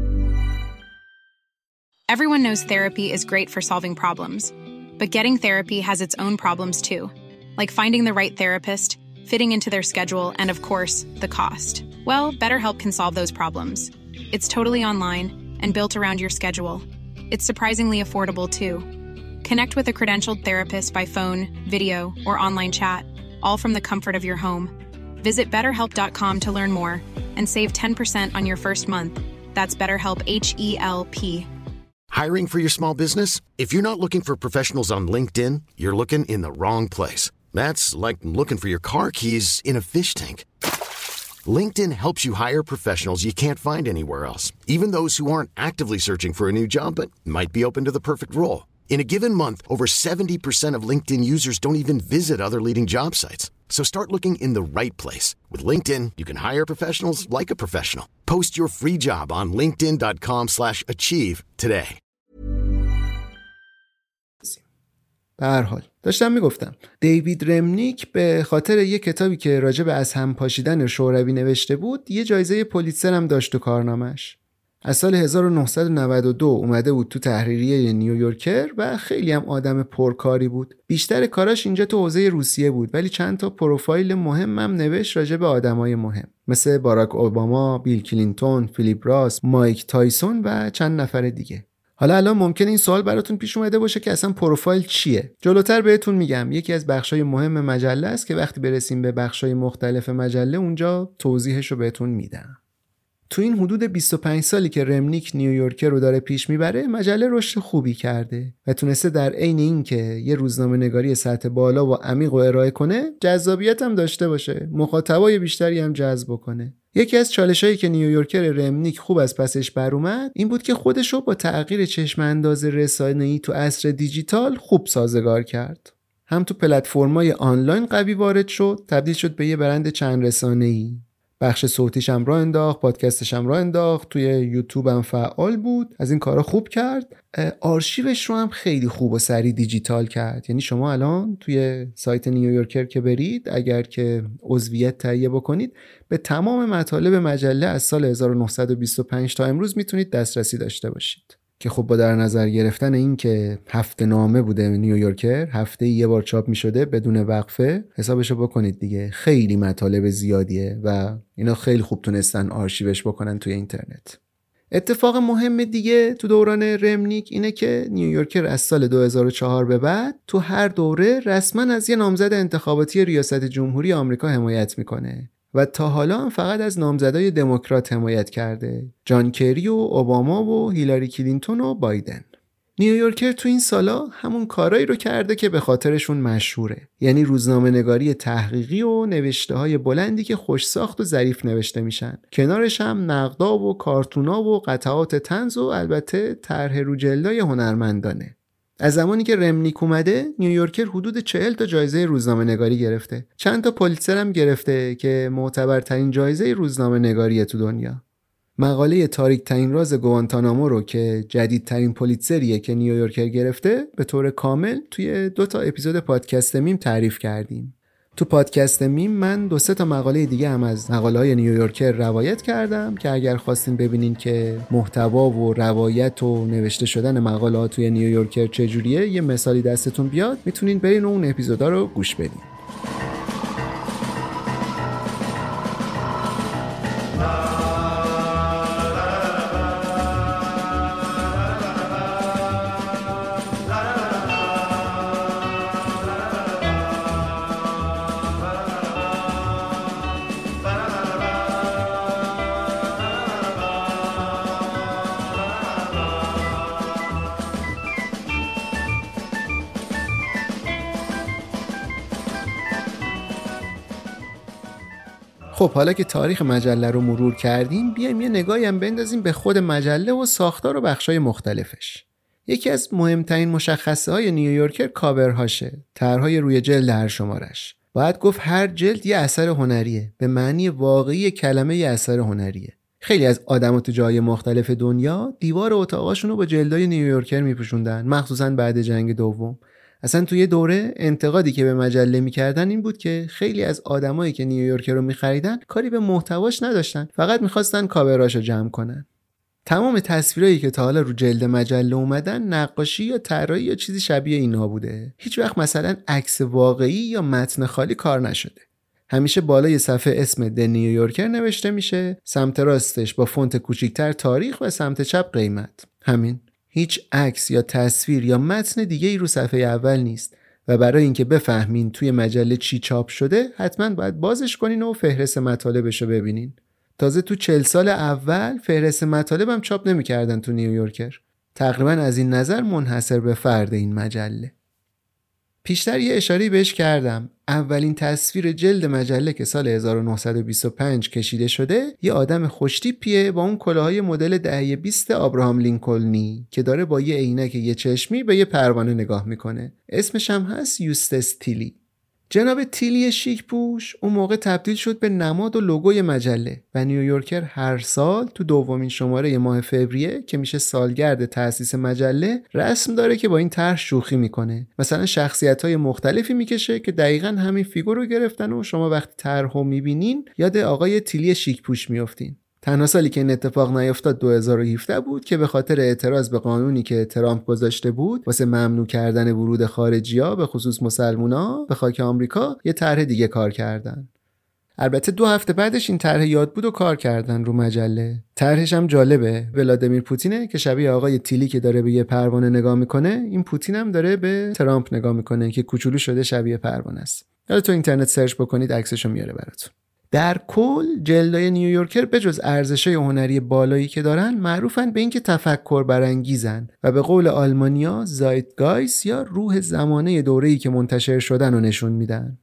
Everyone knows therapy is great for solving problems, but getting therapy has its own problems too, like finding the right therapist, fitting into their schedule, and of course, the cost. Well, BetterHelp can solve those problems. It's totally online and built around your schedule. It's surprisingly affordable too. Connect with a credentialed therapist by phone, video, or online chat, all from the comfort of your home. Visit better help dot com to learn more and save ten percent on your first month. That's BetterHelp, H E L P. Hiring for your small business? If you're not looking for professionals on LinkedIn, you're looking in the wrong place. That's like looking for your car keys in a fish tank. LinkedIn helps you hire professionals you can't find anywhere else, even those who aren't actively searching for a new job but might be open to the perfect role. In a given month, over seventy percent of LinkedIn users don't even visit other leading job sites. So start looking in the right place. With LinkedIn, you can hire professionals like a professional. Post your free job on linkedin dot com slash achieve today. به هر حال داشتم میگفتم دیوید رمنیک به خاطر یه کتابی که راجع به از هم پاشیدن شوروی نوشته بود یه جایزه پولیتزر هم داشت تو کارنامش. از سال هزار و نهصد و نود و دو اومده بود تو تحریریه نیویورکر و خیلی هم آدم پرکاری بود. بیشتر کاراش اینجا تو حوزه روسیه بود ولی چند تا پروفایل مهم هم نوشت راجع به آدمای مهم مثل باراک اوباما، بیل کلینتون، فیلیپ راس، مایک تایسون و چند نفر دیگه. حالا الان ممکنه این سوال براتون پیش اومده باشه که اصلا پروفایل چیه؟ جلوتر بهتون میگم. یکی از بخشای مهم مجله است که وقتی برسیم به بخشای مختلف مجله اونجا توضیحش رو بهتون میدم. تو این حدود بیست و پنج سالی که رمنیک نیویورکر رو داره پیش میبره مجله رشد خوبی کرده و تونسته در عین این که یه روزنامه نگاری سطح بالا و عمیق رو ارائه کنه جذابیت هم داشته باشه، مخاطبای بیشتری هم جذب کنه. یکی از چالشایی که نیویورکر رمنیک خوب از پسش بر اومد این بود که خودشو با تغییر چشم انداز رسانه‌ای تو عصر دیجیتال خوب سازگار کرد. هم تو پلتفرم‌های آنلاین قوی وارد شد، تبدیل شد به یه برند چند رسانه‌ای. بخش صوتیش هم راه انداخت، پادکستش هم راه انداخت، توی یوتیوب هم فعال بود، از این کارا خوب کرد. آرشیوش رو هم خیلی خوب و سریع دیجیتال کرد. یعنی شما الان توی سایت نیویورکر که برید، اگر که عضویت تهیه بکنید، به تمام مطالب مجله از سال هزار و نهصد و بیست و پنج تا امروز میتونید دسترسی داشته باشید. که خب با در نظر گرفتن این که هفته نامه بوده نیویورکر، هفته یه بار چاپ می شده بدون وقفه، حسابشو بکنید دیگه، خیلی مطالب زیادیه و اینا خیلی خوب تونستن آرشیوش بکنن توی اینترنت. اتفاق مهم دیگه تو دوران رمنیک اینه که نیویورکر از سال دو هزار و چهار به بعد تو هر دوره رسما از یه نامزد انتخاباتی ریاست جمهوری آمریکا حمایت میکنه و تا حالا هم فقط از نامزدای دموکرات حمایت کرده، جان کری و اوباما و هیلاری کلینتون و بایدن. نیویورکر تو این سالا همون کارایی رو کرده که به خاطرشون مشهوره، یعنی روزنامه‌نگاری تحقیقی و نوشته‌های بلندی که خوش ساخت و ظریف نوشته میشن، کنارش هم نقدا و کارتونا و قطعات طنز و البته طرح رو جلدای هنرمندانه. از زمانی که رمنیک اومده نیویورکر حدود چهل تا جایزه روزنامه نگاری گرفته، چند تا پولیتزر هم گرفته که معتبرترین جایزه روزنامه نگاریه تو دنیا. مقاله تاریک ترین راز گوانتانامو رو که جدیدترین پولیتزریه که نیویورکر گرفته به طور کامل توی دو تا اپیزود پادکست میم تعریف کردیم. تو پادکست میم من دو سه تا مقاله دیگه هم از مقاله‌های نیویورکر روایت کردم که اگر خواستین ببینین که محتوا و روایت و نوشته شدن مقاله‌ها توی نیویورکر چجوریه، یه مثالی دستتون بیاد، میتونین برین و اون اپیزودا رو گوش بدین. خب حالا که تاریخ مجله رو مرور کردیم، بیایم یه نگاهی هم بندازیم به خود مجله و ساختار و بخشای مختلفش. یکی از مهمترین مشخصه های نیویورکر کاورهاشه، طرحهای روی جلد هر شمارش. باید گفت هر جلد یه اثر هنریه، به معنی واقعی کلمه یه اثر هنریه. خیلی از آدم‌ها تو جای مختلف دنیا دیوار اتاقاشون رو با جلدای نیویورکر میپوشوندن، مخصوصا بعد جنگ دوم. اصلا توی دوره انتقادی که به مجله میکردن این بود که خیلی از آدمایی که نیویورکر رو میخریدن کاری به محتواش نداشتن، فقط میخواستن کاوراشو جمع کنن. تمام تصویرایی که تا حالا رو جلد مجله اومدن نقاشی یا طراحی یا چیزی شبیه اینا بوده. هیچ وقت مثلا عکس واقعی یا متن خالی کار نشده. همیشه بالای صفحه اسم د نیویورکر نوشته میشه، سمت راستش با فونت کوچیک‌تر تاریخ و سمت چپ قیمت. همین. هیچ عکس یا تصویر یا متن دیگه ای رو صفحه اول نیست و برای اینکه بفهمین توی مجله چی چاپ شده حتما باید بازش کنین و فهرست مطالبش رو ببینین. تازه تو چهل سال اول فهرست مطالب هم چاپ نمی‌کردن تو نیویورکر. تقریبا از این نظر منحصر به فرد این مجله. پیشتر یه اشاره بهش کردم. اولین تصویر جلد مجله که سال هزار و نهصد و بیست و پنج کشیده شده یه آدم خوشتیپیه با اون کلاهای مدل دهه بیست آبراهام لینکلنی که داره با یه عینک یه چشمی به یه پروانه نگاه میکنه. اسمش هم هست یوستس تیلی. جناب تیلی شیک پوش اون موقع تبدیل شد به نماد و لوگوی مجله و نیویورکر هر سال تو دومین شماره ماه فوریه که میشه سالگرد تأسیس مجله رسم داره که با این طرح شوخی میکنه. مثلا شخصیت‌های مختلفی میکشه که دقیقاً همین فیگور رو گرفتن و شما وقتی طرحو میبینین یاد آقای تیلی شیک پوش میافتین. تنها سالی که این اتفاق نیفتاد دو هزار و هفده بود که به خاطر اعتراض به قانونی که ترامپ گذاشته بود واسه ممنوع کردن ورود خارجی‌ها به خصوص مسلمونا به خاک آمریکا یه طرح دیگه کار کردن. البته دو هفته بعدش این طرح یاد بود و کار کردن رو مجله. طرحش هم جالبه. ولادیمیر پوتینه که شبیه آقای تیلی که داره به یه پروانه نگاه میکنه، این پوتین هم داره به ترامپ نگاه میکنه که کوچولو شده شبیه پروانه است. حالا تو اینترنت سرچ بکنید عکسشو میاره براتون. در کل جلدای نیویورکر به جز ارزش‌های هنری بالایی که دارن معروفن به اینکه تفکر برانگیزن و به قول آلمانیا زایتگایست یا روح زمانه دوره‌ای که منتشر شدن رو نشون میدن.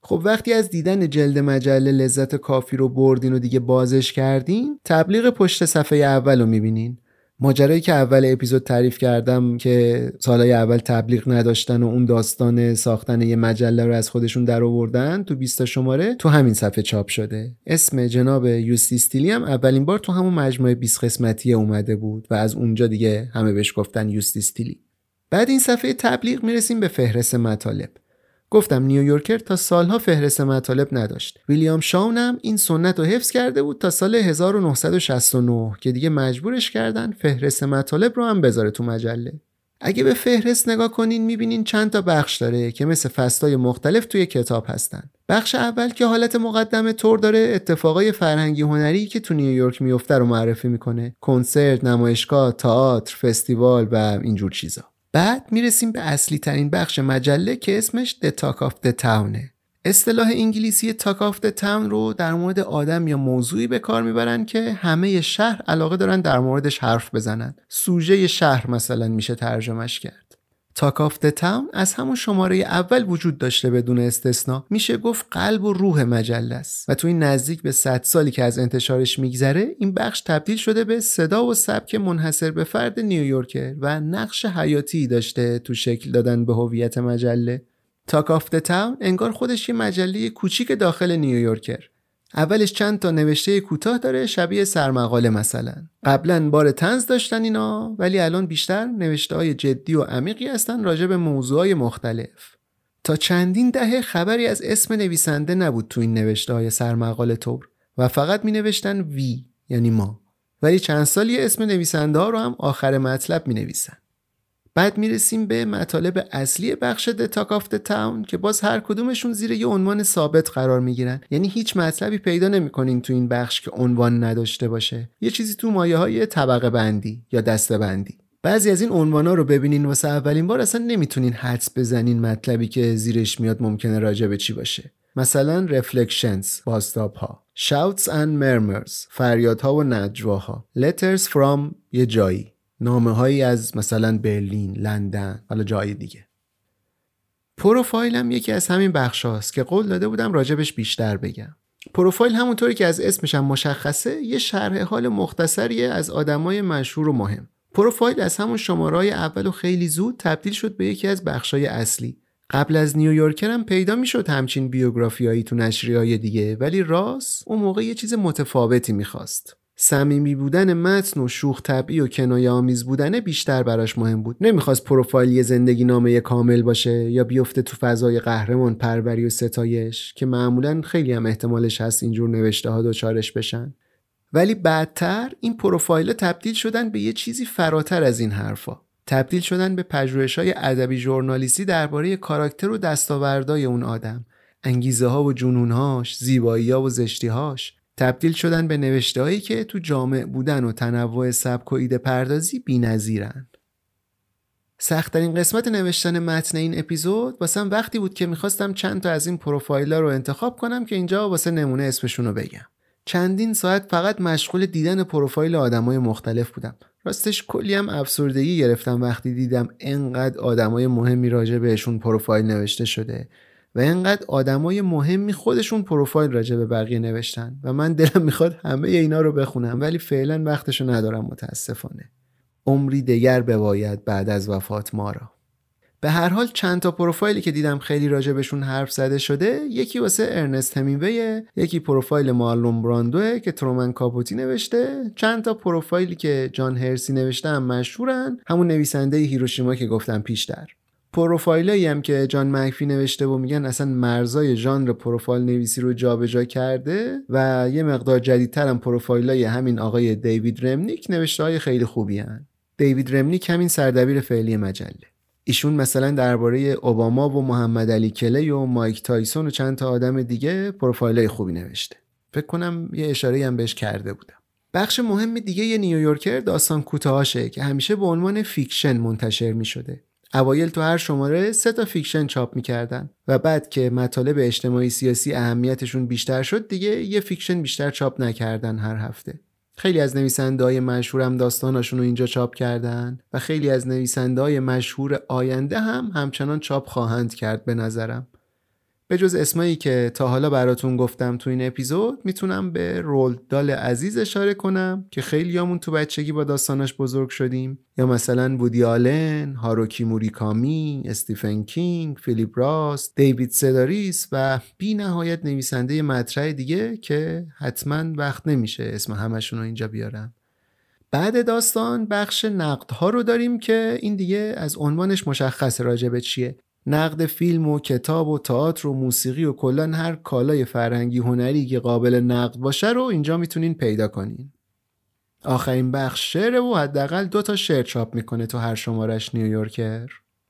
خب وقتی از دیدن جلد مجله لذت کافی رو بردین و دیگه بازش کردین، تبلیغ پشت صفحه اول رو میبینین. ماجرایی که اول اپیزود تعریف کردم که سالهای اول تبلیغ نداشتن و اون داستان ساختن یه مجله رو از خودشون در آوردن تو بیست شماره، تو همین صفحه چاپ شده. اسم جناب یوستی استیلی هم اولین بار تو همون مجموعه بیست قسمتی اومده بود و از اونجا دیگه همه بهش گفتن یوستی استیلی. بعد این صفحه تبلیغ میرسیم به فهرست مطالب. گفتم نیویورکر تا سالها فهرست مطالب نداشت. ویلیام شاون هم این سنت رو حفظ کرده بود تا سال هزار و نهصد و شصت و نه که دیگه مجبورش کردن فهرست مطالب رو هم بذاره تو مجله. اگه به فهرست نگاه کنین میبینین چند تا بخش داره که مثل فصلای مختلف توی کتاب هستن. بخش اول که حالت مقدمه تور داره، اتفاقای فرهنگی هنری که تو نیویورک میفته رو معرفی میکنه. کنسرت، نمایشگاه، تئاتر، فستیوال و اینجور چیزا. بعد میرسیم به اصلی ترین بخش مجله که اسمش The Talk of the Townه. اصطلاح انگلیسی Talk of the Town رو در مورد آدم یا موضوعی به کار میبرن که همه شهر علاقه دارن در موردش حرف بزنن. سوژه شهر مثلا میشه ترجمهش کرد. Talk of the Town از همون شماره اول وجود داشته بدون استثنا. میشه گفت قلب و روح مجله است و تو این نزدیک به صد سالی که از انتشارش میگذره، این بخش تبدیل شده به صدا و سبک منحصر به فرد نیویورکر و نقش حیاتی داشته تو شکل دادن به هویت مجله. Talk of the Town انگار خودش یه مجله کوچیک داخل نیویورکر. اولش چند تا نوشته کوتاه داره شبیه سرمقاله مثلا. قبلا بار طنز داشتن اینا، ولی الان بیشتر نوشته‌های جدی و عمیقی هستن راجع به موضوعات مختلف. تا چندین دهه خبری از اسم نویسنده نبود تو این نوشته‌های سرمقاله طور و فقط می‌نوشتن وی یعنی ما. ولی چند سالی اسم نویسنده ها رو هم آخر مطلب می‌نویسن. بعد میرسیم به مطالب اصلی بخش The Talk of the Town که باز هر کدومشون زیر یه عنوان ثابت قرار میگیرن. یعنی هیچ مطلبی پیدا نمی‌کنین تو این بخش که عنوان نداشته باشه. یه چیزی تو مایه‌های طبقه بندی یا دسته بندی. بعضی از این عنوانا رو ببینین واسه اولین بار اصلا نمیتونین حدس بزنین مطلبی که زیرش میاد ممکنه راجع به چی باشه. مثلا Reflections، بازتاب‌ها، Shouts and Murmurs، فریادها و نجواها، Letters from یه جایی، نامه‌هایی از مثلا برلین، لندن، حالا جای دیگه. پروفایلم یکی از همین بخشاست که قول داده بودم راجبش بیشتر بگم. پروفایل همونطوری که از اسمش هم مشخصه یه شرح حال مختصریه از آدمای مشهور و مهم. پروفایل از همون شماره‌های اول و خیلی زود تبدیل شد به یکی از بخشای اصلی. قبل از نیویورکر هم پیدا میشد همچین بیوگرافیایی تو نشریه‌های دیگه، ولی راس اون موقع یه چیز متفاوتی می‌خواست. صمیمی بودن متن و شوخ طبعی و کنایه آمیز بودن بیشتر براش مهم بود. نمیخواست پروفایل یه زندگی نامه کامل باشه یا بیفته تو فضای قهرمان پروری و ستایش که معمولاً خیلی هم احتمالش هست اینجور نوشته ها دوچارش بشن. ولی بعدتر این پروفایل تبدیل شدن به یه چیزی فراتر از این حرفا. تبدیل شدن به پژوهش‌های ادبی ژورنالیستی درباره کاراکتر و دستاوردهای اون آدم، انگیزه‌ها و جنون‌هاش، زیبایی‌ها و زشتی‌هاش. تبدیل شدن به نوشته‌هایی که تو جامع بودن و تنوع سبک و ایده پردازی بی‌نظیرن. سخت‌ترین قسمت نوشتن متن این اپیزود واسم وقتی بود که می‌خواستم چند تا از این پروفایل‌ها رو انتخاب کنم که اینجا واسه نمونه اسمشون رو بگم. چندین ساعت فقط مشغول دیدن پروفایل آدمای مختلف بودم. راستش کلی هم افسردگی گرفتم وقتی دیدم انقدر آدمای مهمی راجع بهشون پروفایل نوشته شده و انقدر آدمای مهمی خودشون پروفایل راجع به بقیه نوشتن و من دلم میخواد همه اینا رو بخونم، ولی فعلا وقتشو ندارم متاسفانه. عمری دیگر بباید بعد از وفات ما را. به هر حال چند تا پروفایلی که دیدم خیلی راجع بهشون حرف زده شده، یکی واسه ارنست همینگوی، یکی پروفایل مارلون براندوه که ترومن کاپوتی نوشته، چند تا پروفایلی که جان هرسی نوشته هم مشهورن، همون نویسنده هیروشیما که گفتم پیشتر. پروفایلایی هم که جان مکفی نوشته و میگن اصلا مرزای ژانر پروفایل نویسی رو جابجا کرده و یه مقدار جدیدتر هم پروفایلای همین آقای دیوید رمنیک نوشته‌های خیلی خوبی هن. دیوید رمنیک همین سردبیر فعلی مجله. ایشون مثلا درباره اوباما و محمد علی کلی و مایک تایسون و چند تا آدم دیگه پروفایلای خوبی نوشته. فکر کنم یه اشاره‌ای هم بهش کرده بودم. بخش مهم دیگه یه نیویورکر داستان کوتاهاشه که همیشه به عنوان فیکشن منتشر می‌شده. اوایل تو هر شماره سه تا فیکشن چاپ می‌کردن و بعد که مطالب اجتماعی سیاسی اهمیتشون بیشتر شد دیگه یه فیکشن بیشتر چاپ نکردن هر هفته. خیلی از نویسنده‌های مشهورم داستاناشون رو اینجا چاپ کردن و خیلی از نویسنده‌های مشهور آینده هم همچنان چاپ خواهند کرد به نظرم. به جز اسمایی که تا حالا براتون گفتم تو این اپیزود، میتونم به رولد دال عزیز اشاره کنم که خیلیامون تو بچگی با داستاناش بزرگ شدیم، یا مثلا وودی آلن، هاروکی موریکامی، استیفن کینگ، فیلیپ راست، دیوید سداریس و بی نهایت نویسنده مطرح دیگه که حتما وقت نمیشه اسم همشون رو اینجا بیارم. بعد داستان بخش نقدها رو داریم که این دیگه از عنوانش مشخص راجبه چیه. نقد فیلم و کتاب و تئاتر و موسیقی و کلاً هر کالای فرهنگی هنری که قابل نقد باشه رو اینجا میتونین پیدا کنین. آخرین بخش شعر و حداقل دو تا شعر چاپ میکنه تو هر شمارش نیویورکر.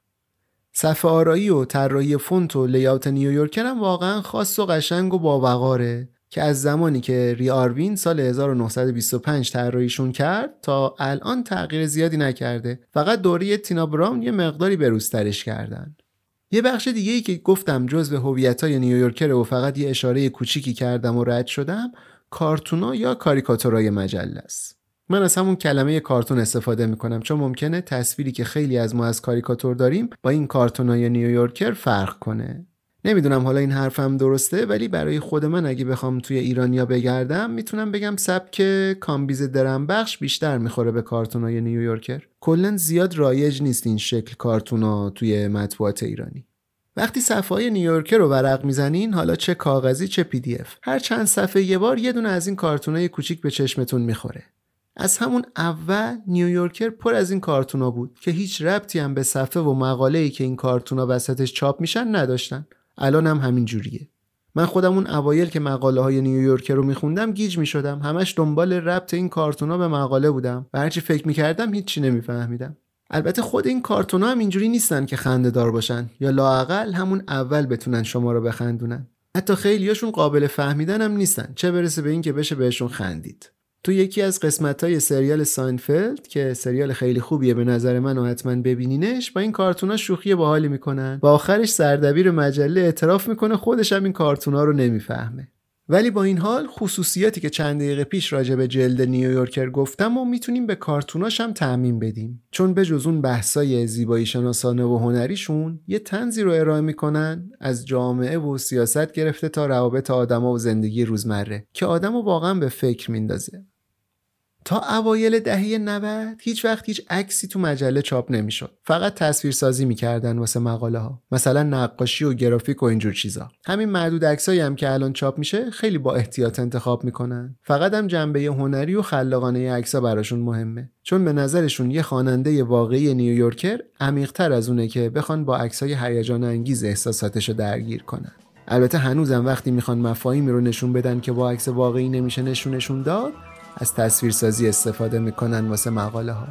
صفحه آرایی و طراحی فونت و لیاوت نیویورکر هم واقعا خاص و قشنگ و باوقاره که از زمانی که ری آروین سال هزار و نهصد و بیست و پنج طراحیشون کرد تا الان تغییر زیادی نکرده. فقط دوره تینا براون یه مقداری بروزترش کردن. یه بخش دیگه ای که گفتم جزو هویتای نیویورکر و فقط یه اشاره کوچیکی کردم و رد شدم، کارتونا یا کاریکاتورای مجله است. من از همون کلمه کارتون استفاده میکنم چون ممکنه تصویری که خیلی از ما از کاریکاتور داریم با این کارتونای نیویورکر فرق کنه. نمیدونم حالا این حرفم درسته، ولی برای خود من اگه بخوام توی ایرانیا بگردم میتونم بگم سبک کامبیز درم بخش بیشتر میخوره به کارتونای نیویورکر. کلاً زیاد رایج نیست این شکل کارتونا توی مطبوعات ایرانی. وقتی صفحه‌های نیویورکر رو ورق میزنین، حالا چه کاغذی چه پی دی اف، هر چند صفحه یه بار یه دونه از این کارتونای کوچیک به چشمتون میخوره. از همون اول نیویورکر پر از این کارتونا بود که هیچ ربطی هم به صفحه و مقاله‌ای که این کارتونا وسطش چاپ میشن نداشتن. الان هم همین جوریه. من خودم اون اوایل که مقاله های نیویورکر رو میخوندم گیج میشدم، همش دنبال ربط این کارتونا به مقاله بودم و هرچی فکر میکردم هیچی نمیفهمیدم. البته خود این کارتونا هم اینجوری نیستن که خنده دار باشن یا لااقل همون اول بتونن شما رو بخندونن. حتی خیلیاشون قابل فهمیدن هم نیستن، چه برسه به این که بشه بهشون خندید. تو یکی از قسمت‌های سریال ساینفلد که سریال خیلی خوبیه به نظر من و حتما ببینینش، با این کارتونا شوخی باحالی میکنن و آخرش سردبیر مجله اعتراف میکنه خودش هم این کارتونا رو نمیفهمه. ولی با این حال خصوصیاتی که چند دقیقه پیش راجع به جلد نیویورکر گفتم و میتونیم به کارتوناش هم تعمیم بدیم، چون به جز اون بحثای زیبایی شناسانه و هنریشون یه طنزی رو ارائه میکنن از جامعه و سیاست گرفته تا روابط آدما و زندگی روزمره که آدمو واقعا به فکر میندازه. تا اوایل دهه نود هیچ وقت هیچ عکسی تو مجله چاپ نمیشد. فقط تصویرسازی میکردن واسه مقاله ها، مثلا نقاشی و گرافیک و اینجور چیزا. همین معدود عکسایی هم که الان چاپ میشه خیلی با احتیاط انتخاب میکنن. فقط هم جنبه هنری و خلاقانه عکس‌ها براشون مهمه، چون به نظرشون یه خواننده واقعی نیویورکر عمیق‌تر از اونه که بخوان با عکسای هیجان انگیز احساساتشو درگیر کنن. البته هنوزم وقتی میخوان مفاهیمی رو نشون بدن که با عکس واقعی نمیشه نشونشون داد، از تصویرسازی استفاده میکنن واسه مقاله ها.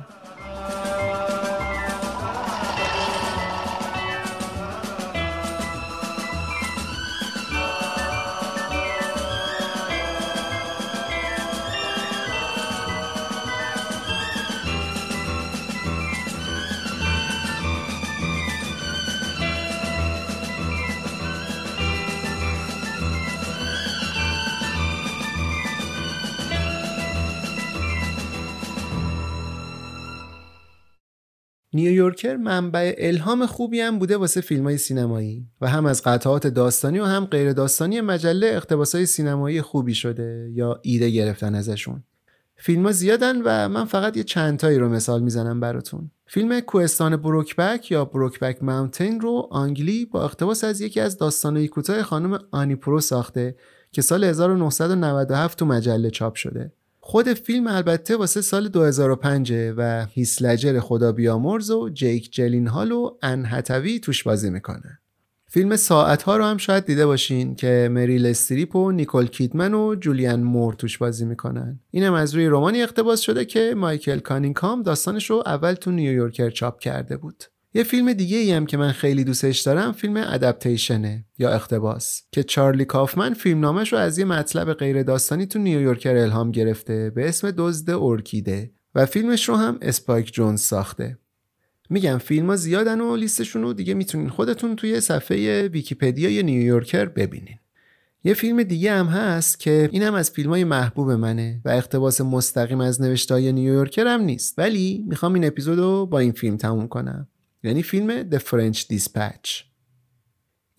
نیویورکر منبع الهام خوبی هم بوده واسه فیلم‌های سینمایی و هم از قطعات داستانی و هم غیر داستانی مجله اقتباسای سینمایی خوبی شده یا ایده گرفتن ازشون. فیلم‌ها زیادن و من فقط یه چند تایی رو مثال میزنم براتون. فیلم کوهستان بروکبک یا بروکبک ماونتین رو آنگلی با اقتباس از یکی از داستان‌های کوتاه خانم آنی پرو ساخته که سال هزار و نهصد و نود و هفت تو مجله چاپ شده. خود فیلم البته واسه سال دو هزار و پنج و هیث لجر خدا بیامرز و جیک جلینهال و ان هتاوی توش بازی میکنه. فیلم ساعت‌ها رو هم شاید دیده باشین که مریل استریپ و نیکول کیدمن و جولیان مور توش بازی میکنن. اینم از روی رمانی اقتباس شده که مایکل کانینگهام داستانش رو اول تو نیویورکر چاپ کرده بود. یه فیلم دیگه ای هم که من خیلی دوستش دارم فیلم ادپتیشنه یا اقتباس که چارلی کافمن فیلمنامه‌ش رو از یه مطلب غیر داستانی تو نیویورکر الهام گرفته به اسم دزد ارکیده و فیلمش رو هم اسپایک جونز ساخته. میگم فیلم‌ها زیادن و لیستشون رو دیگه میتونین خودتون توی صفحه ویکی‌پدیا نیویورکر ببینین. یه فیلم دیگه هم هست که اینم از فیلم‌های محبوب منه و اقتباس مستقیم از نوشته‌های نیویورکر هم نیست، ولی میخوام این اپیزودو با این فیلم تموم کنم. یعنی فیلم The French Dispatch.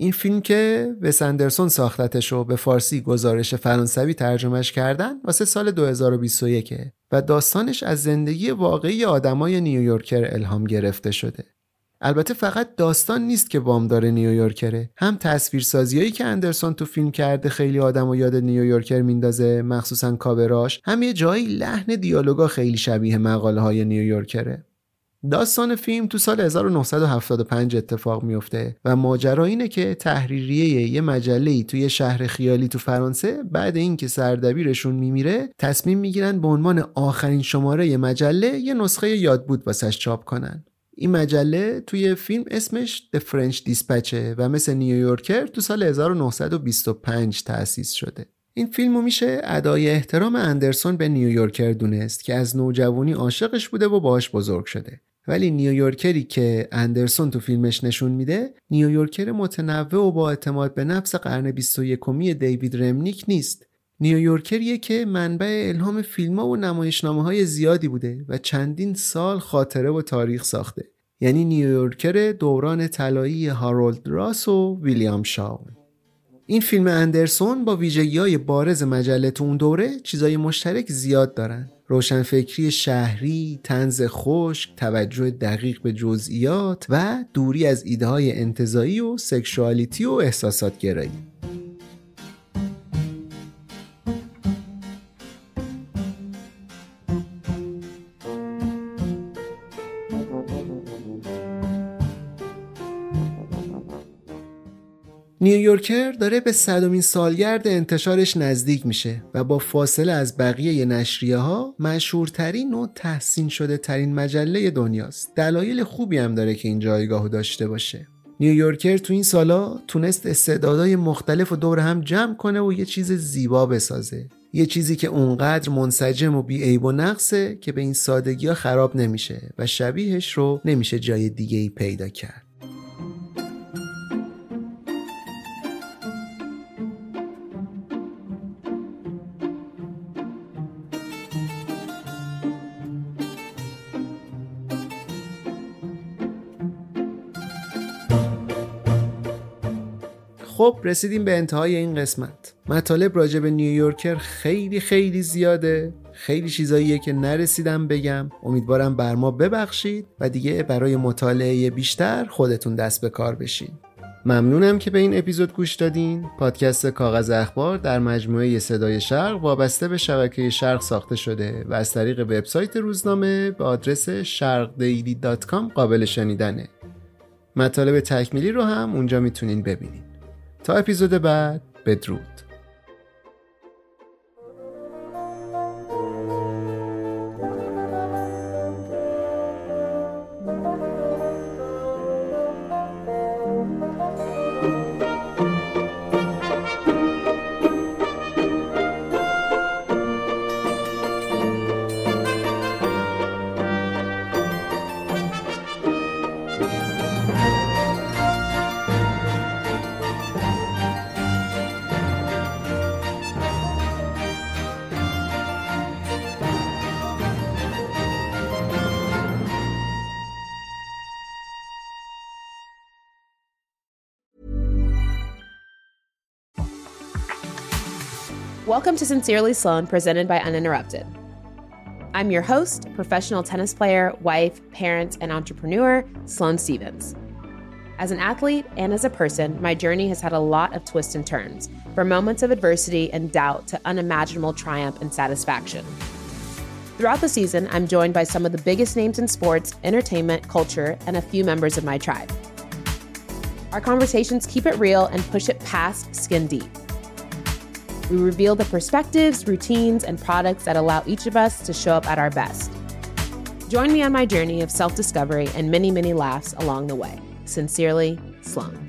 این فیلم که وس اندرسون ساختتش و به فارسی گزارش فرانسوی ترجمهش کردن واسه سال دو هزار و بیست و یک و داستانش از زندگی واقعی آدمای نیویورکر الهام گرفته شده. البته فقط داستان نیست که وامدار نیویورکره، هم تصویرسازیایی که اندرسون تو فیلم کرده خیلی آدمو یاد نیویورکر میندازه، مخصوصا کاوراش، هم یه جایی لحن دیالوگا خیلی شبیه مقاله های نیویورکره. داستان فیلم تو سال هزار و نهصد و هفتاد و پنج اتفاق میفته و ماجرا اینه که تحریریه یه مجله‌ای توی شهر خیالی تو فرانسه بعد اینکه سردبیرشون میمیره تصمیم میگیرن به عنوان آخرین شماره مجله یه نسخه یادبود واسش چاپ کنن. این مجله توی فیلم اسمش The French Dispatch و مثل نیویورکر تو سال هزار و نهصد و بیست و پنج تأسیس شده. این فیلمو میشه ادای احترام اندرسون به نیویورکر دونست که از نوجوانی عاشقش بوده و باهاش بزرگ شده. ولی نیویورکری که اندرسون تو فیلمش نشون میده نیویورکر متنوع و با اعتماد به نفس قرن بیست و یکمی دیوید رمنیک نیست. نیویورکریه که منبع الهام فیلم‌ها و نمایشنامه‌های زیادی بوده و چندین سال خاطره و تاریخ ساخته. یعنی نیویورکر دوران طلایی هارولد راس و ویلیام شاو. این فیلم اندرسون با ویژگی‌های بارز مجله تو اون دوره چیزای مشترک زیاد دارن. روشنفکری شهری، طنز خشک، توجه دقیق به جزئیات و دوری از ایده‌های انتزاعی و سکشوالیتی و احساسات گرایی. نیویورکر داره به صدمین سالگرد انتشارش نزدیک میشه و با فاصله از بقیه نشریه ها مشهورترین و تحسین شده ترین مجله دنیاست. دلایل خوبی هم داره که این جایگاهو داشته باشه. نیویورکر تو این سالا تونست استعدادهای مختلف و دور هم جمع کنه و یه چیز زیبا بسازه. یه چیزی که اونقدر منسجم و بی عیب و نقصه که به این سادگی ها خراب نمیشه و شبیهش رو نمیشه جای دیگه ای پیدا کرد. خب رسیدیم به انتهای این قسمت. مطالب راجع به نیویورکر خیلی خیلی زیاده، خیلی چیزاییه که نرسیدم بگم. امیدوارم بر ما ببخشید و دیگه برای مطالعه بیشتر خودتون دست به کار بشین. ممنونم که به این اپیزود گوش دادین. پادکست کاغذ اخبار در مجموعه صدای شرق وابسته به شبکه شرق ساخته شده و از طریق وبسایت روزنامه به آدرس شرق دیلی دات کام قابل شنیدنه. مطالب تکمیلی رو هم اونجا میتونین ببینین. تا اپیزود بعد، بدرود. Welcome to Sincerely Sloan, presented by Uninterrupted. I'm your host, professional tennis player, wife, parent, and entrepreneur, Sloane Stevens. As an athlete and as a person, my journey has had a lot of twists and turns, from moments of adversity and doubt to unimaginable triumph and satisfaction. Throughout the season, I'm joined by some of the biggest names in sports, entertainment, culture, and a few members of my tribe. Our conversations keep it real and push it past skin deep. We reveal the perspectives, routines, and products that allow each of us to show up at our best. Join me on my journey of self-discovery and many, many laughs along the way. Sincerely, Sloane.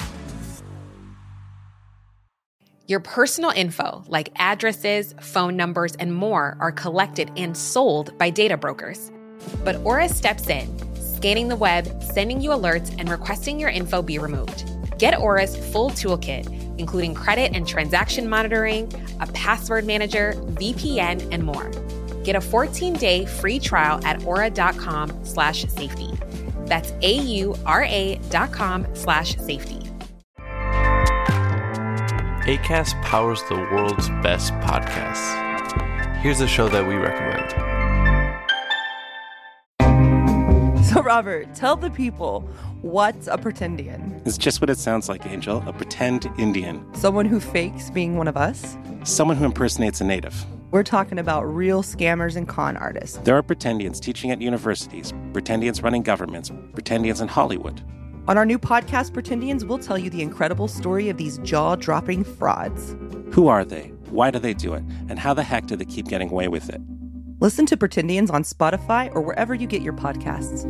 Your personal info, like addresses, phone numbers, and more, are collected and sold by data brokers. But Aura steps in, scanning the web, sending you alerts, and requesting your info be removed. Get Aura's full toolkit, including credit and transaction monitoring, a password manager, V P N, and more. Get a fourteen-day free trial at aura.com slash safety. That's A-U-R-A dot com slash safety. Acast powers the world's best podcasts. Here's a show that we recommend. So, Robert, tell the people, what's a pretendian? It's just what it sounds like, Angel. A pretend Indian. Someone who fakes being one of us? Someone who impersonates a native. We're talking about real scammers and con artists. There are pretendians teaching at universities, pretendians running governments, pretendians in Hollywood. On our new podcast, Pretendians, we'll tell you the incredible story of these jaw-dropping frauds. Who are they? Why do they do it? And how the heck do they keep getting away with it? Listen to Pretendians on Spotify or wherever you get your podcasts.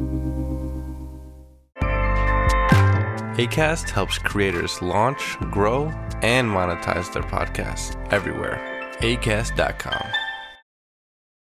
Acast helps creators launch, grow, and monetize their podcasts everywhere. Acast dot com.